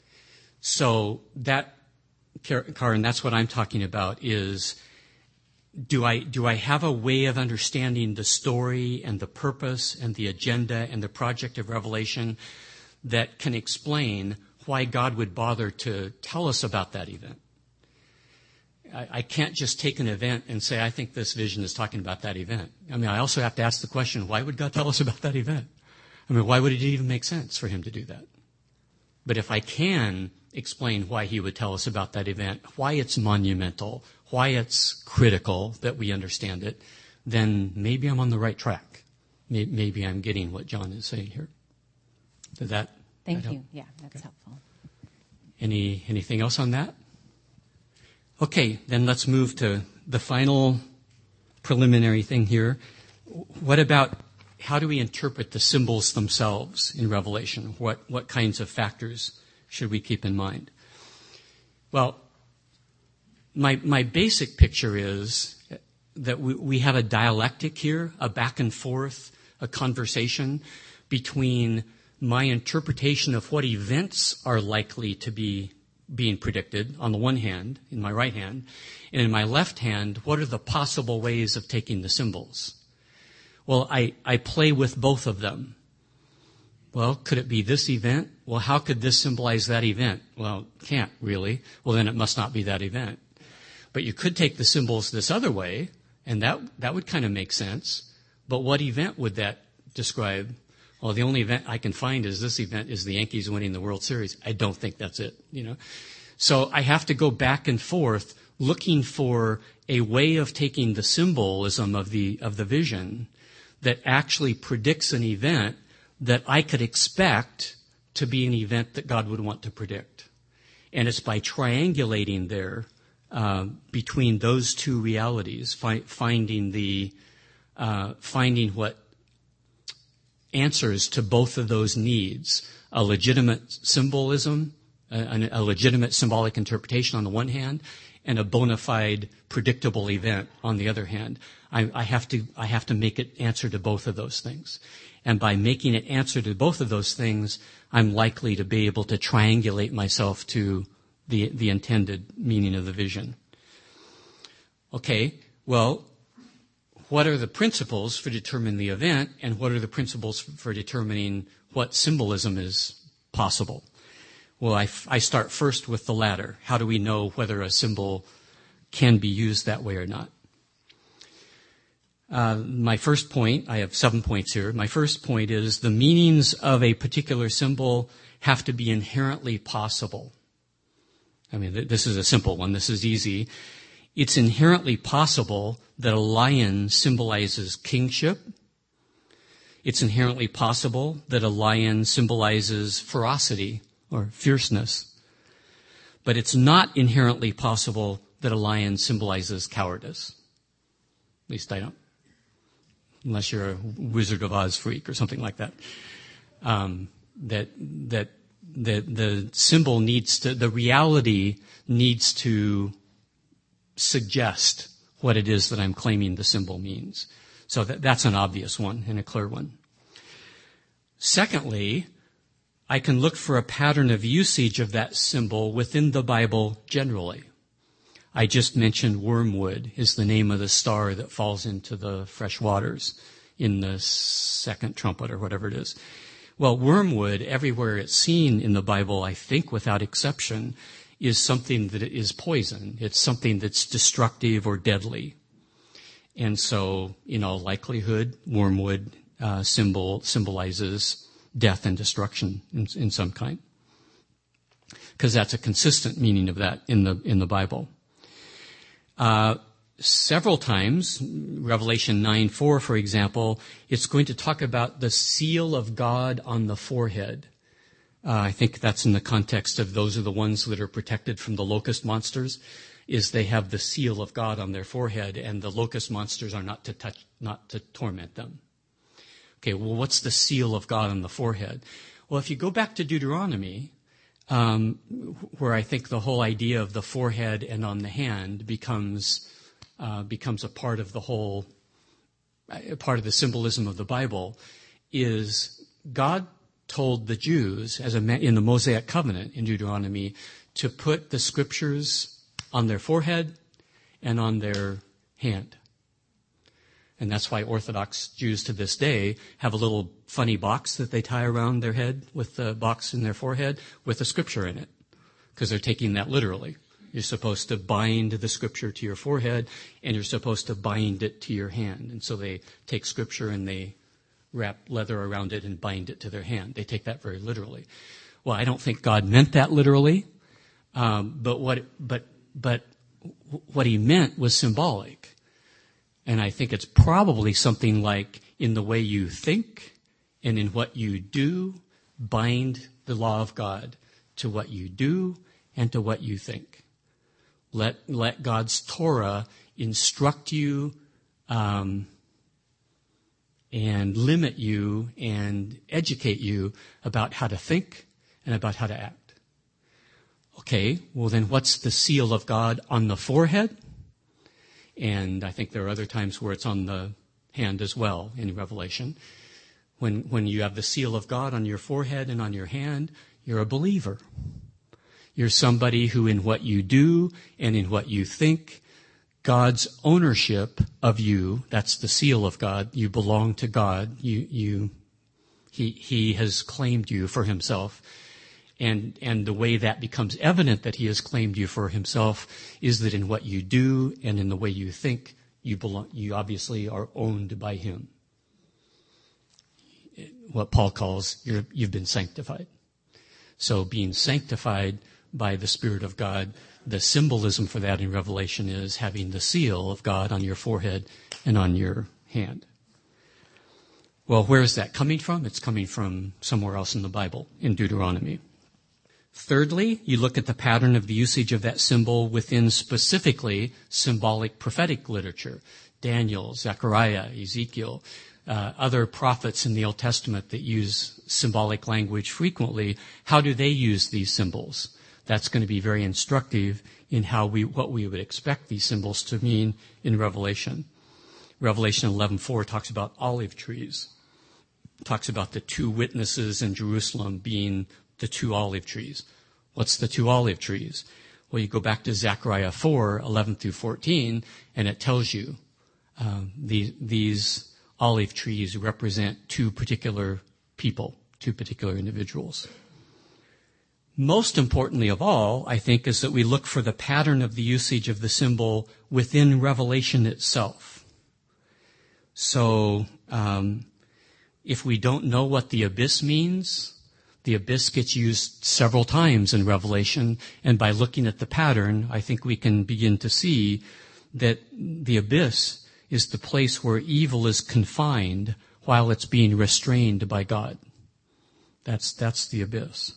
So that, Karen, that's what I'm talking about is, do I, do I have a way of understanding the story and the purpose and the agenda and the project of Revelation that can explain why God would bother to tell us about that event? I can't just take an event and say, I think this vision is talking about that event. I mean, I also have to ask the question, why would God tell us about that event? I mean, why would it even make sense for him to do that? But if I can explain why he would tell us about that event, why it's monumental, why it's critical that we understand it, then maybe I'm on the right track. Maybe I'm getting what John is saying here. Did that Thank that you. help? Yeah, that's Okay. helpful. Any anything else on that? Okay, then let's move to the final preliminary thing here. What about how do we interpret the symbols themselves in Revelation? What what kinds of factors should we keep in mind? Well, my, my basic picture is that we, we have a dialectic here, a back and forth, a conversation between my interpretation of what events are likely to be being predicted on the one hand, in my right hand, and in my left hand, what are the possible ways of taking the symbols? Well, I, I play with both of them. Well, could it be this event? Well, how could this symbolize that event? Well, can't really. Well, then it must not be that event. But you could take the symbols this other way, and that that would kind of make sense. But what event would that describe? Well, the only event I can find is this event is the Yankees winning the World Series. I don't think that's it, you know. So I have to go back and forth looking for a way of taking the symbolism of the of the vision that actually predicts an event that I could expect to be an event that God would want to predict. And it's by triangulating there uh, between those two realities, fi- finding the uh, finding what answers to both of those needs, a legitimate symbolism, a, a legitimate symbolic interpretation on the one hand, and a bona fide predictable event on the other hand. I, I have to I have to make it answer to both of those things. And by making it answer to both of those things, I'm likely to be able to triangulate myself to the, the intended meaning of the vision. Okay, well, what are the principles for determining the event, and what are the principles for determining what symbolism is possible? Well, I, I start first with the latter. How do we know whether a symbol can be used that way or not? Uh, my first point, I have seven points here. My first point is the meanings of a particular symbol have to be inherently possible. I mean, th- this is a simple one. This is easy. It's inherently possible that a lion symbolizes kingship. It's inherently possible that a lion symbolizes ferocity or fierceness. But it's not inherently possible that a lion symbolizes cowardice. At least I don't. Unless you're a Wizard of Oz freak or something like that. Um, that, that, that the symbol needs to, the reality needs to suggest what it is that I'm claiming the symbol means. So that, that's an obvious one and a clear one. Secondly, I can look for a pattern of usage of that symbol within the Bible generally. I just mentioned wormwood is the name of the star that falls into the fresh waters in the second trumpet or whatever it is. Well, wormwood, everywhere it's seen in the Bible, I think without exception, is something that is poison. It's something that's destructive or deadly. And so, in all likelihood, wormwood uh, symbol symbolizes death and destruction in, in some kind. Because that's a consistent meaning of that in the in the Bible. Uh, several times, Revelation nine four, for example, it's going to talk about the seal of God on the forehead. Uh, I think that's in the context of those are the ones that are protected from the locust monsters, is they have the seal of God on their forehead, and the locust monsters are not to touch, not to torment them. Okay, well, what's the seal of God on the forehead? Well, if you go back to Deuteronomy, Um, where I think the whole idea of the forehead and on the hand becomes uh, becomes a part of the whole, a part of the symbolism of the Bible, is God told the Jews as a in the Mosaic covenant in Deuteronomy to put the scriptures on their forehead and on their hand. And that's why Orthodox Jews to this day have a little funny box that they tie around their head with the box in their forehead with a scripture in it, because they're taking that literally. You're supposed to bind the scripture to your forehead, and you're supposed to bind it to your hand. And so they take scripture and they wrap leather around it and bind it to their hand. They take that very literally. Well, I don't think God meant that literally, um, but what but but what he meant was symbolic. And I think it's probably something like, in the way you think and in what you do, bind the law of God to what you do and to what you think. Let let God's Torah instruct you um, and limit you and educate you about how to think and about how to act. Okay, well then what's the seal of God on the forehead? And I think there are other times where it's on the hand as well in Revelation. When, when you have the seal of God on your forehead and on your hand, you're a believer. You're somebody who in what you do and in what you think, God's ownership of you, that's the seal of God. You belong to God. You, you, he, he has claimed you for himself. And, and the way that becomes evident that he has claimed you for himself is that in what you do and in the way you think, you belong, you obviously are owned by him. What Paul calls, you're, you've been sanctified. So being sanctified by the Spirit of God, the symbolism for that in Revelation is having the seal of God on your forehead and on your hand. Well, where is that coming from? It's coming from somewhere else in the Bible, in Deuteronomy. Thirdly, you look at the pattern of the usage of that symbol within specifically symbolic prophetic literature. Daniel, Zechariah, Ezekiel, uh, other prophets in the Old Testament that use symbolic language frequently. How do they use these symbols? That's going to be very instructive in how we, what we would expect these symbols to mean in Revelation. Revelation eleven four talks about olive trees. It talks about the two witnesses in Jerusalem being the two olive trees. What's the two olive trees? Well, you go back to Zechariah four eleven through fourteen, and it tells you um, the, these olive trees represent two particular people, two particular individuals. Most importantly of all, I think, is that we look for the pattern of the usage of the symbol within Revelation itself. So, um, if we don't know what the abyss means, the abyss gets used several times in Revelation, and by looking at the pattern, I think we can begin to see that the abyss is the place where evil is confined while it's being restrained by God. That's, that's the abyss.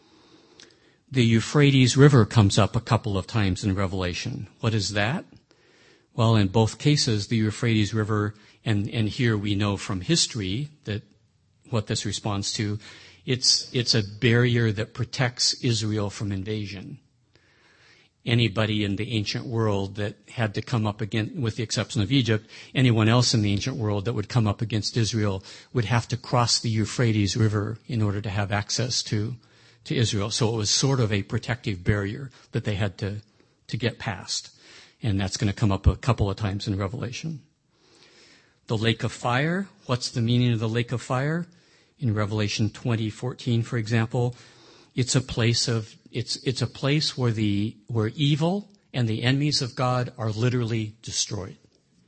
The Euphrates River comes up a couple of times in Revelation. What is that? Well, in both cases, the Euphrates River, and, and here we know from history that what this responds to, it's, it's a barrier that protects Israel from invasion. Anybody in the ancient world that had to come up against, with the exception of Egypt, anyone else in the ancient world that would come up against Israel would have to cross the Euphrates River in order to have access to to Israel. So it was sort of a protective barrier that they had to, to get past. And that's going to come up a couple of times in Revelation. The lake of fire. What's the meaning of the lake of fire? In Revelation twenty fourteen, for example, it's a place of, it's, it's a place where the, where evil and the enemies of God are literally destroyed.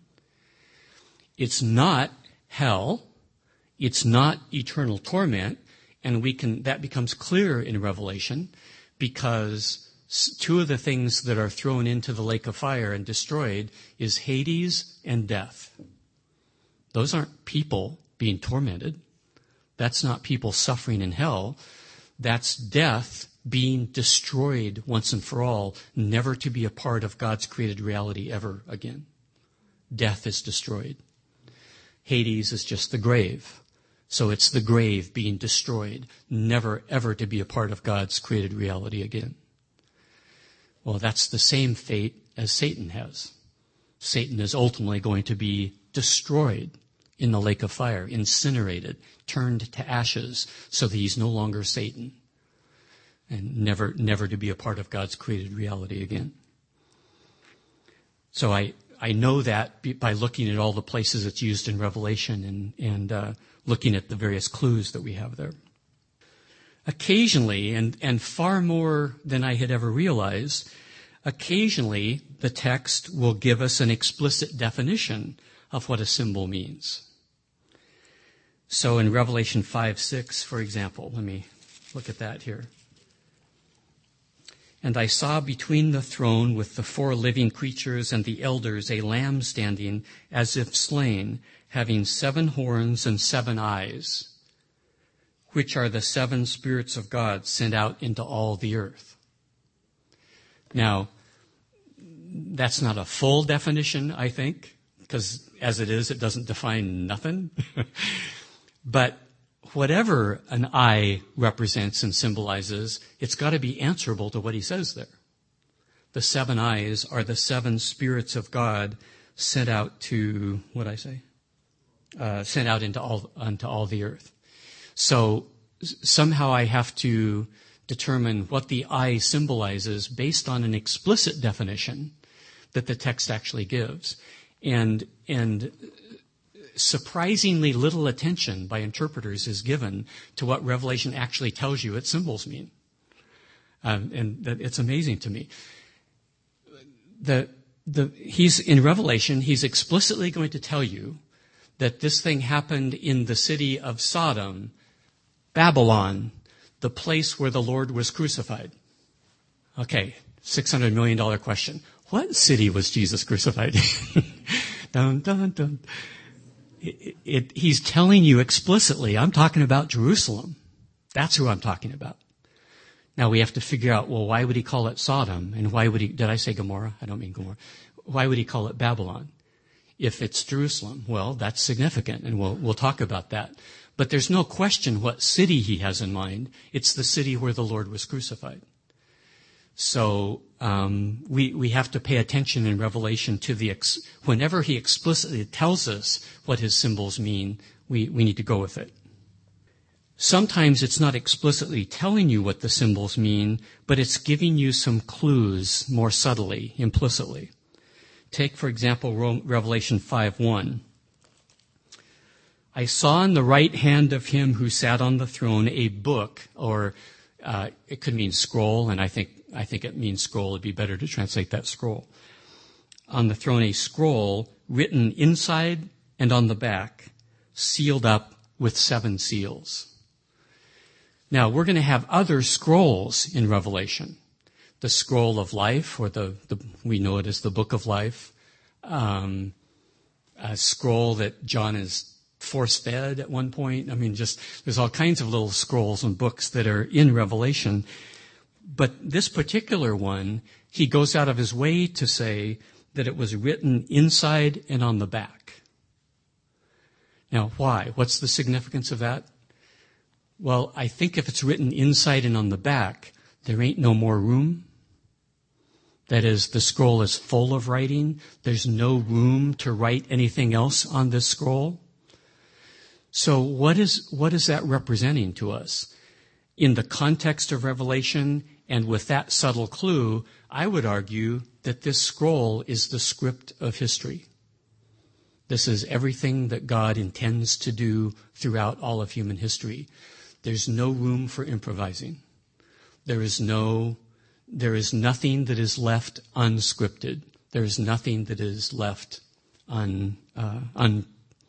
It's not hell. It's not eternal torment. And we can, that becomes clear in Revelation because two of the things that are thrown into the lake of fire and destroyed is Hades and death. Those aren't people being tormented. That's not people suffering in hell. That's death being destroyed once and for all, never to be a part of God's created reality ever again. Death is destroyed. Hades is just the grave. So it's the grave being destroyed, never ever to be a part of God's created reality again. Well, that's the same fate as Satan has. Satan is ultimately going to be destroyed in the lake of fire, incinerated, turned to ashes, so that he's no longer Satan and never, never to be a part of God's created reality again. So I, I know that by looking at all the places it's used in Revelation and, and, uh, looking at the various clues that we have there. Occasionally, and, and far more than I had ever realized, occasionally the text will give us an explicit definition of what a symbol means. So in Revelation five six, for example, let me look at that here. And I saw between the throne with the four living creatures and the elders a lamb standing as if slain, having seven horns and seven eyes, which are the seven spirits of God sent out into all the earth. Now, that's not a full definition, I think, because as it is, it doesn't define nothing. But whatever an eye represents and symbolizes, it's got to be answerable to what he says there. The seven eyes are the seven spirits of God sent out to, what I say? Uh, sent out into all, into all the earth. So somehow I have to determine what the eye symbolizes based on an explicit definition that the text actually gives. And, and surprisingly little attention by interpreters is given to what Revelation actually tells you its symbols mean. Um, and that it's amazing to me. The, the, he's, in Revelation, he's explicitly going to tell you that this thing happened in the city of Sodom, Babylon, the place where the Lord was crucified. Okay, six hundred million dollars question. What city was Jesus crucified in? dun, dun, dun. It, it, he's telling you explicitly, I'm talking about Jerusalem. That's who I'm talking about. Now we have to figure out, well, why would he call it Sodom? And why would he, did I say Gomorrah? I don't mean Gomorrah. Why would he call it Babylon? If it's Jerusalem, well, that's significant, and we'll, we'll talk about that. But there's no question what city he has in mind. It's the city where the Lord was crucified. So um, we we have to pay attention in Revelation to the ex- whenever he explicitly tells us what his symbols mean, we, we need to go with it. Sometimes it's not explicitly telling you what the symbols mean, but it's giving you some clues more subtly, implicitly. Take, for example, Revelation five one. I saw in the right hand of him who sat on the throne a book, or uh, it could mean scroll, and I think I think it means scroll. It'd be better to translate that scroll. On the throne, a scroll written inside and on the back, sealed up with seven seals. Now, we're going to have other scrolls in Revelation. The scroll of life, or the, the we know it as the book of life, um, a scroll that John is force-fed at one point. I mean, just there's all kinds of little scrolls and books that are in Revelation. But this particular one, he goes out of his way to say that it was written inside and on the back. Now, why? What's the significance of that? Well, I think if it's written inside and on the back, there ain't no more room. That is, the scroll is full of writing. There's no room to write anything else on this scroll. So what is, what is that representing to us? In the context of Revelation, and with that subtle clue, I would argue that this scroll is the script of history. This is everything that God intends to do throughout all of human history. There's no room for improvising. There is no, there is nothing that is left unscripted. There is nothing that is left un, uh, un,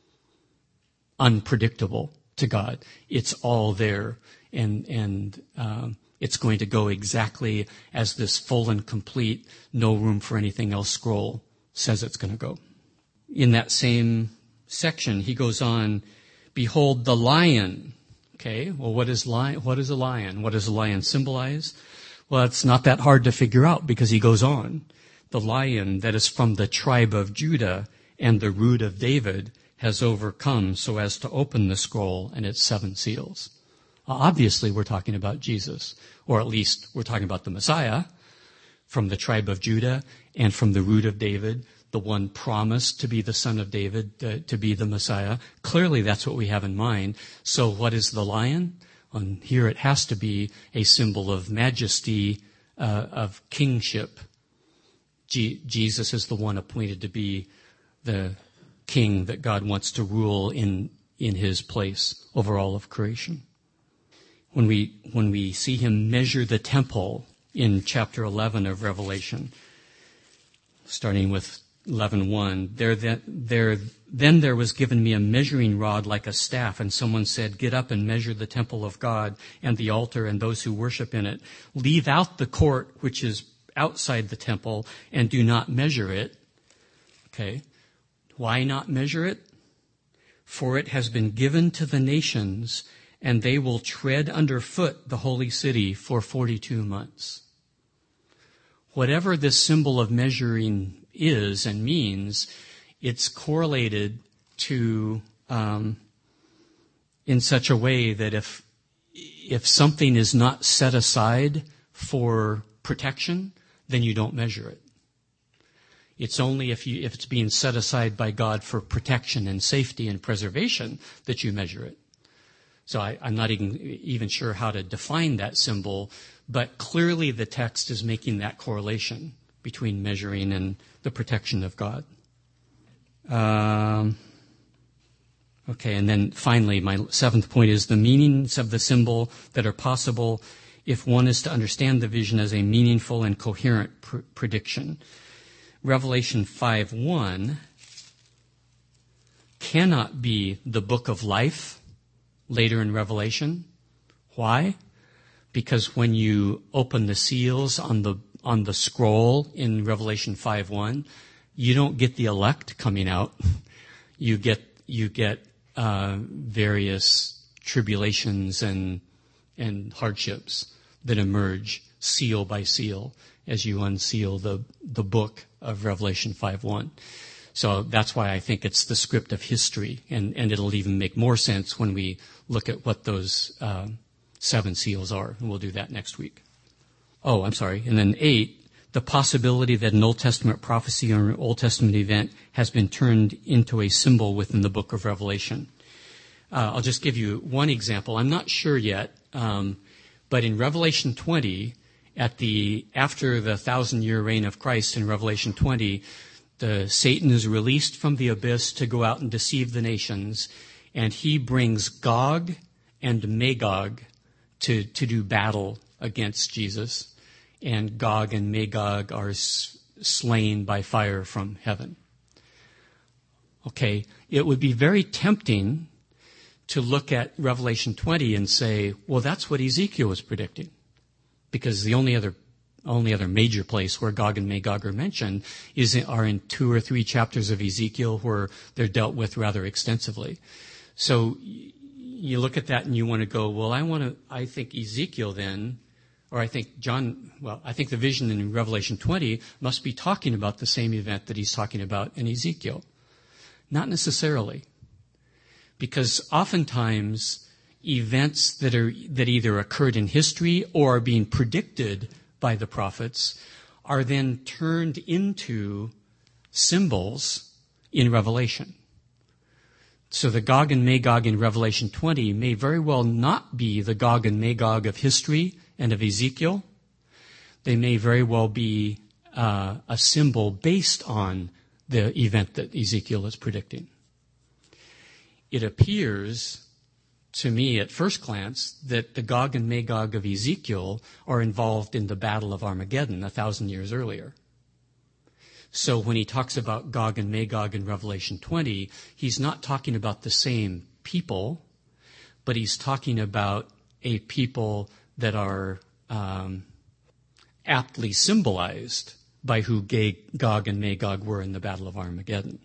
unpredictable to God. It's all there, and and um, it's going to go exactly as this full and complete, no room for anything else scroll says it's going to go. In that same section, he goes on, behold the lion. Okay, well, what is lion? What is a lion? What does a lion symbolize? Well, it's not that hard to figure out because he goes on. The lion that is from the tribe of Judah and the root of David has overcome so as to open the scroll and its seven seals. Obviously, we're talking about Jesus, or at least we're talking about the Messiah from the tribe of Judah and from the root of David, the one promised to be the son of David, uh, to be the Messiah. Clearly, that's what we have in mind. So what is the lion? And here it has to be a symbol of majesty, uh, of kingship. G- Jesus is the one appointed to be the king that God wants to rule in, in his place over all of creation. When we, when we see him measure the temple in chapter eleven of Revelation, starting with eleven one, there, there, then there was given me a measuring rod like a staff, and someone said, get up and measure the temple of God and the altar and those who worship in it. Leave out the court which is outside the temple and do not measure it. Okay. Why not measure it? For it has been given to the nations, and they will tread underfoot the holy city for forty-two months. Whatever this symbol of measuring is and means, it's correlated to, um, in such a way that if if something is not set aside for protection, then you don't measure it. It's only if you if it's being set aside by God for protection and safety and preservation that you measure it. So I, I'm not even, even sure how to define that symbol, but clearly the text is making that correlation between measuring and the protection of God. Um, okay, and then finally, my seventh point is the meanings of the symbol that are possible if one is to understand the vision as a meaningful and coherent pr- prediction. Revelation five one cannot be the book of life later in Revelation. Why? Because when you open the seals on the on the scroll in Revelation five one, you don't get the elect coming out. You get you get uh, various tribulations and and hardships that emerge seal by seal as you unseal the the book of Revelation five one. So that's why I think it's the script of history, and, and it'll even make more sense when we look at what those uh, seven seals are, and we'll do that next week. Oh, I'm sorry. And then eight, the possibility that an Old Testament prophecy or an Old Testament event has been turned into a symbol within the book of Revelation. Uh, I'll just give you one example. I'm not sure yet, um, but in Revelation twenty, at the after the thousand-year reign of Christ in Revelation twenty, the Satan is released from the abyss to go out and deceive the nations, and he brings Gog and Magog to, to do battle against Jesus, and Gog and Magog are s- slain by fire from heaven. Okay, it would be very tempting to look at Revelation twenty and say, well, that's what Ezekiel was predicting, because the only other only other major place where Gog and Magog are mentioned is in, are in two or three chapters of Ezekiel where they're dealt with rather extensively. So you look at that and you want to go, well, I want to, I think Ezekiel then, or I think John, well, I think the vision in Revelation twenty must be talking about the same event that he's talking about in Ezekiel. Not necessarily. Because oftentimes events that are, that either occurred in history or are being predicted by the prophets are then turned into symbols in Revelation. So the Gog and Magog in Revelation twenty may very well not be the Gog and Magog of history and of Ezekiel. They may very well be uh, a symbol based on the event that Ezekiel is predicting. It appears to me at first glance that the Gog and Magog of Ezekiel are involved in the Battle of Armageddon a thousand years earlier. So when he talks about Gog and Magog in Revelation twenty, he's not talking about the same people, but he's talking about a people that are um, aptly symbolized by who Gog and Magog were in the Battle of Armageddon.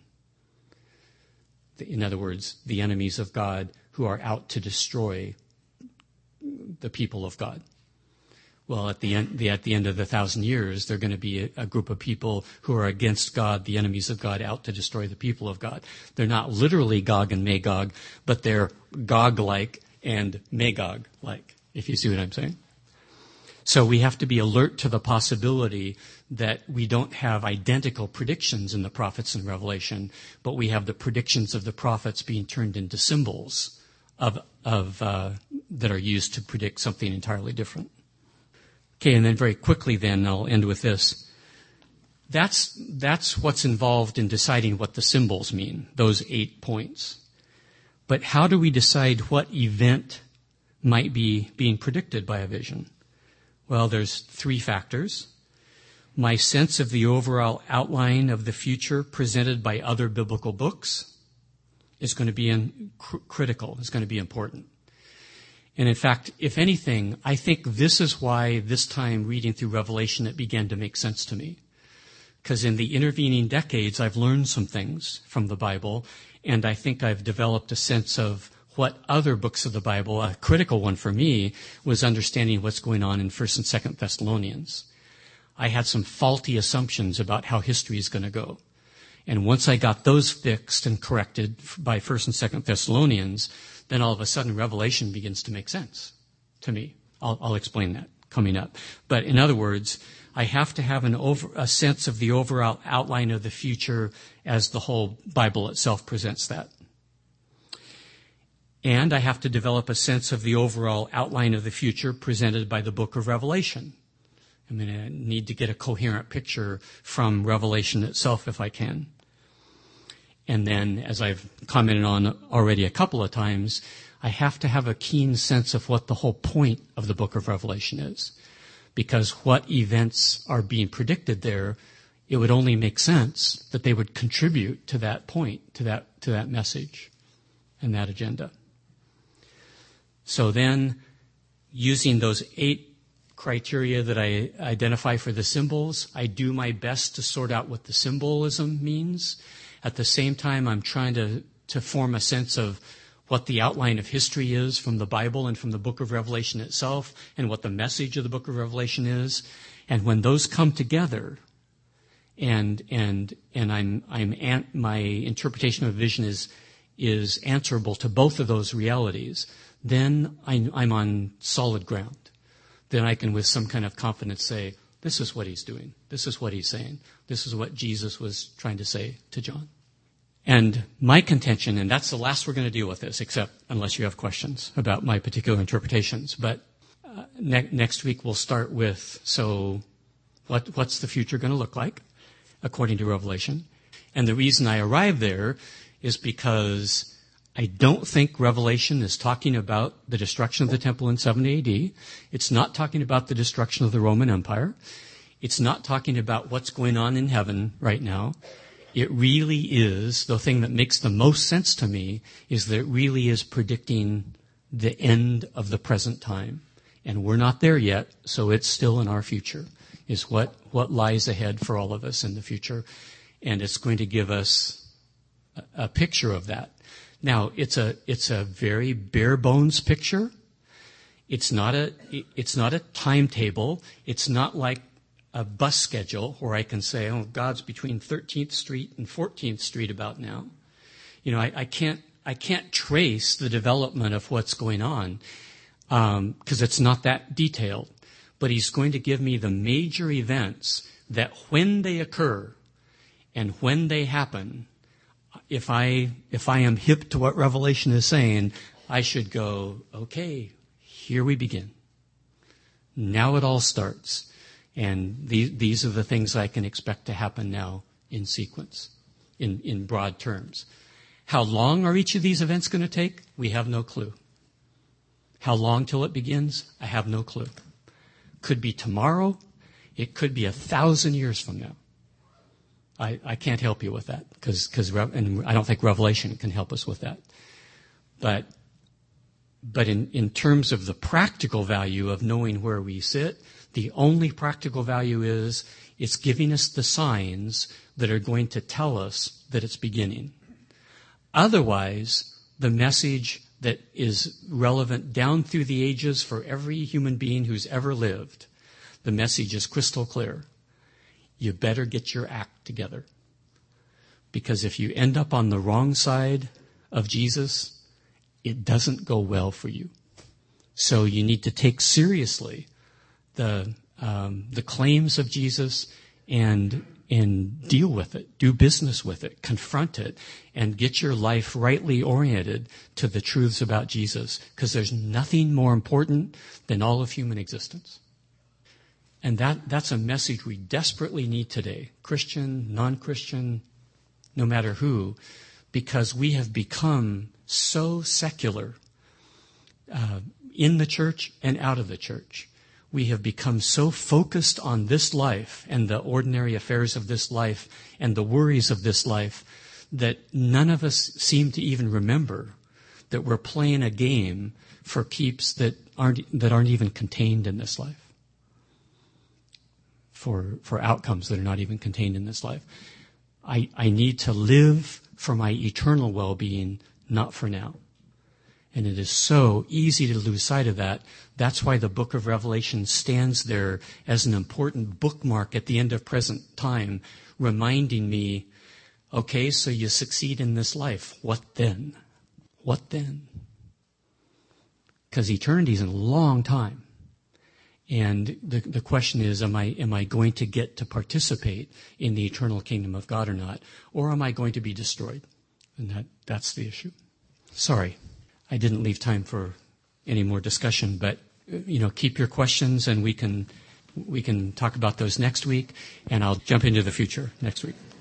In other words, the enemies of God who are out to destroy the people of God. Well, at the end, the, at the end of the thousand years, they're going to be a, a group of people who are against God, the enemies of God, out to destroy the people of God. They're not literally Gog and Magog, but they're Gog-like and Magog-like, if you see what I'm saying. So we have to be alert to the possibility that we don't have identical predictions in the prophets in Revelation, but we have the predictions of the prophets being turned into symbols of, of uh, that are used to predict something entirely different. Okay, and then very quickly then, I'll end with this. That's, that's what's involved in deciding what the symbols mean, those eight points. But how do we decide what event might be being predicted by a vision? Well, there's three factors. My sense of the overall outline of the future presented by other biblical books is going to be in, cr- critical, is going to be important. And in fact, if anything, I think this is why this time reading through Revelation, it began to make sense to me. Because in the intervening decades, I've learned some things from the Bible, and I think I've developed a sense of what other books of the Bible, a critical one for me, was understanding what's going on in First and Second Thessalonians. I had some faulty assumptions about how history is going to go. And once I got those fixed and corrected by First and Second Thessalonians, then all of a sudden Revelation begins to make sense to me. I'll, I'll explain that coming up. But in other words, I have to have an over, a sense of the overall outline of the future as the whole Bible itself presents that. And I have to develop a sense of the overall outline of the future presented by the book of Revelation. I'm going to need to get a coherent picture from Revelation itself if I can. And then, as I've commented on already a couple of times, I have to have a keen sense of what the whole point of the book of Revelation is. Because what events are being predicted there, it would only make sense that they would contribute to that point, to that, to that message and that agenda. So then, using those eight criteria that I identify for the symbols, I do my best to sort out what the symbolism means. At the same time, I'm trying to, to form a sense of what the outline of history is from the Bible and from the book of Revelation itself, and what the message of the book of Revelation is. And when those come together, and and and I'm I'm an, my interpretation of vision is is answerable to both of those realities, then I, I'm on solid ground. Then I can, with some kind of confidence, say, this is what he's doing. This is what he's saying. This is what Jesus was trying to say to John. And my contention, and that's the last we're going to deal with this, except unless you have questions about my particular interpretations. But uh, ne- next week we'll start with, so what, what's the future going to look like, according to Revelation? And the reason I arrive there is because I don't think Revelation is talking about the destruction of the temple in seventy A D. It's not talking about the destruction of the Roman Empire. It's not talking about what's going on in heaven right now. It really is, the thing that makes the most sense to me is that it really is predicting the end of the present time. And we're not there yet, so it's still in our future, is what, what lies ahead for all of us in the future. And it's going to give us a, a picture of that. Now, it's a, it's a very bare bones picture. It's not a, it's not a timetable. It's not like a bus schedule where I can say, oh, God's between thirteenth Street and fourteenth Street about now. You know, I, I can't, I can't trace the development of what's going on, um, because it's not that detailed. But he's going to give me the major events that when they occur and when they happen, if I, if I am hip to what Revelation is saying, I should go, okay, here we begin. Now it all starts. And these, these are the things I can expect to happen now in sequence, in, in broad terms. How long are each of these events going to take? We have no clue. How long till it begins? I have no clue. Could be tomorrow. It could be a thousand years from now. I, I can't help you with that, because, because, and I don't think Revelation can help us with that. But, but in, in terms of the practical value of knowing where we sit, the only practical value is it's giving us the signs that are going to tell us that it's beginning. Otherwise, the message that is relevant down through the ages for every human being who's ever lived, the message is crystal clear. You better get your act together. Because if you end up on the wrong side of Jesus, it doesn't go well for you. So you need to take seriously the um, the claims of Jesus and and deal with it, do business with it, confront it, and get your life rightly oriented to the truths about Jesus, because there's nothing more important than all of human existence. And that that's a message we desperately need today, Christian, non-Christian, no matter who, because we have become so secular uh, in the church and out of the church. We have become so focused on this life and the ordinary affairs of this life and the worries of this life that none of us seem to even remember that we're playing a game for keeps that aren't that aren't even contained in this life. For for outcomes that are not even contained in this life. I, I need to live for my eternal well-being, not for now. And it is so easy to lose sight of that. That's why the book of Revelation stands there as an important bookmark at the end of present time, reminding me, okay, so you succeed in this life. What then? What then? because eternity is a long time. And the the question is, am I am I going to get to participate in the eternal kingdom of God or not? Or am I going to be destroyed? And that, that's the issue. Sorry, I didn't leave time for any more discussion, but you know, keep your questions and we can we can talk about those next week, and I'll jump into the future next week.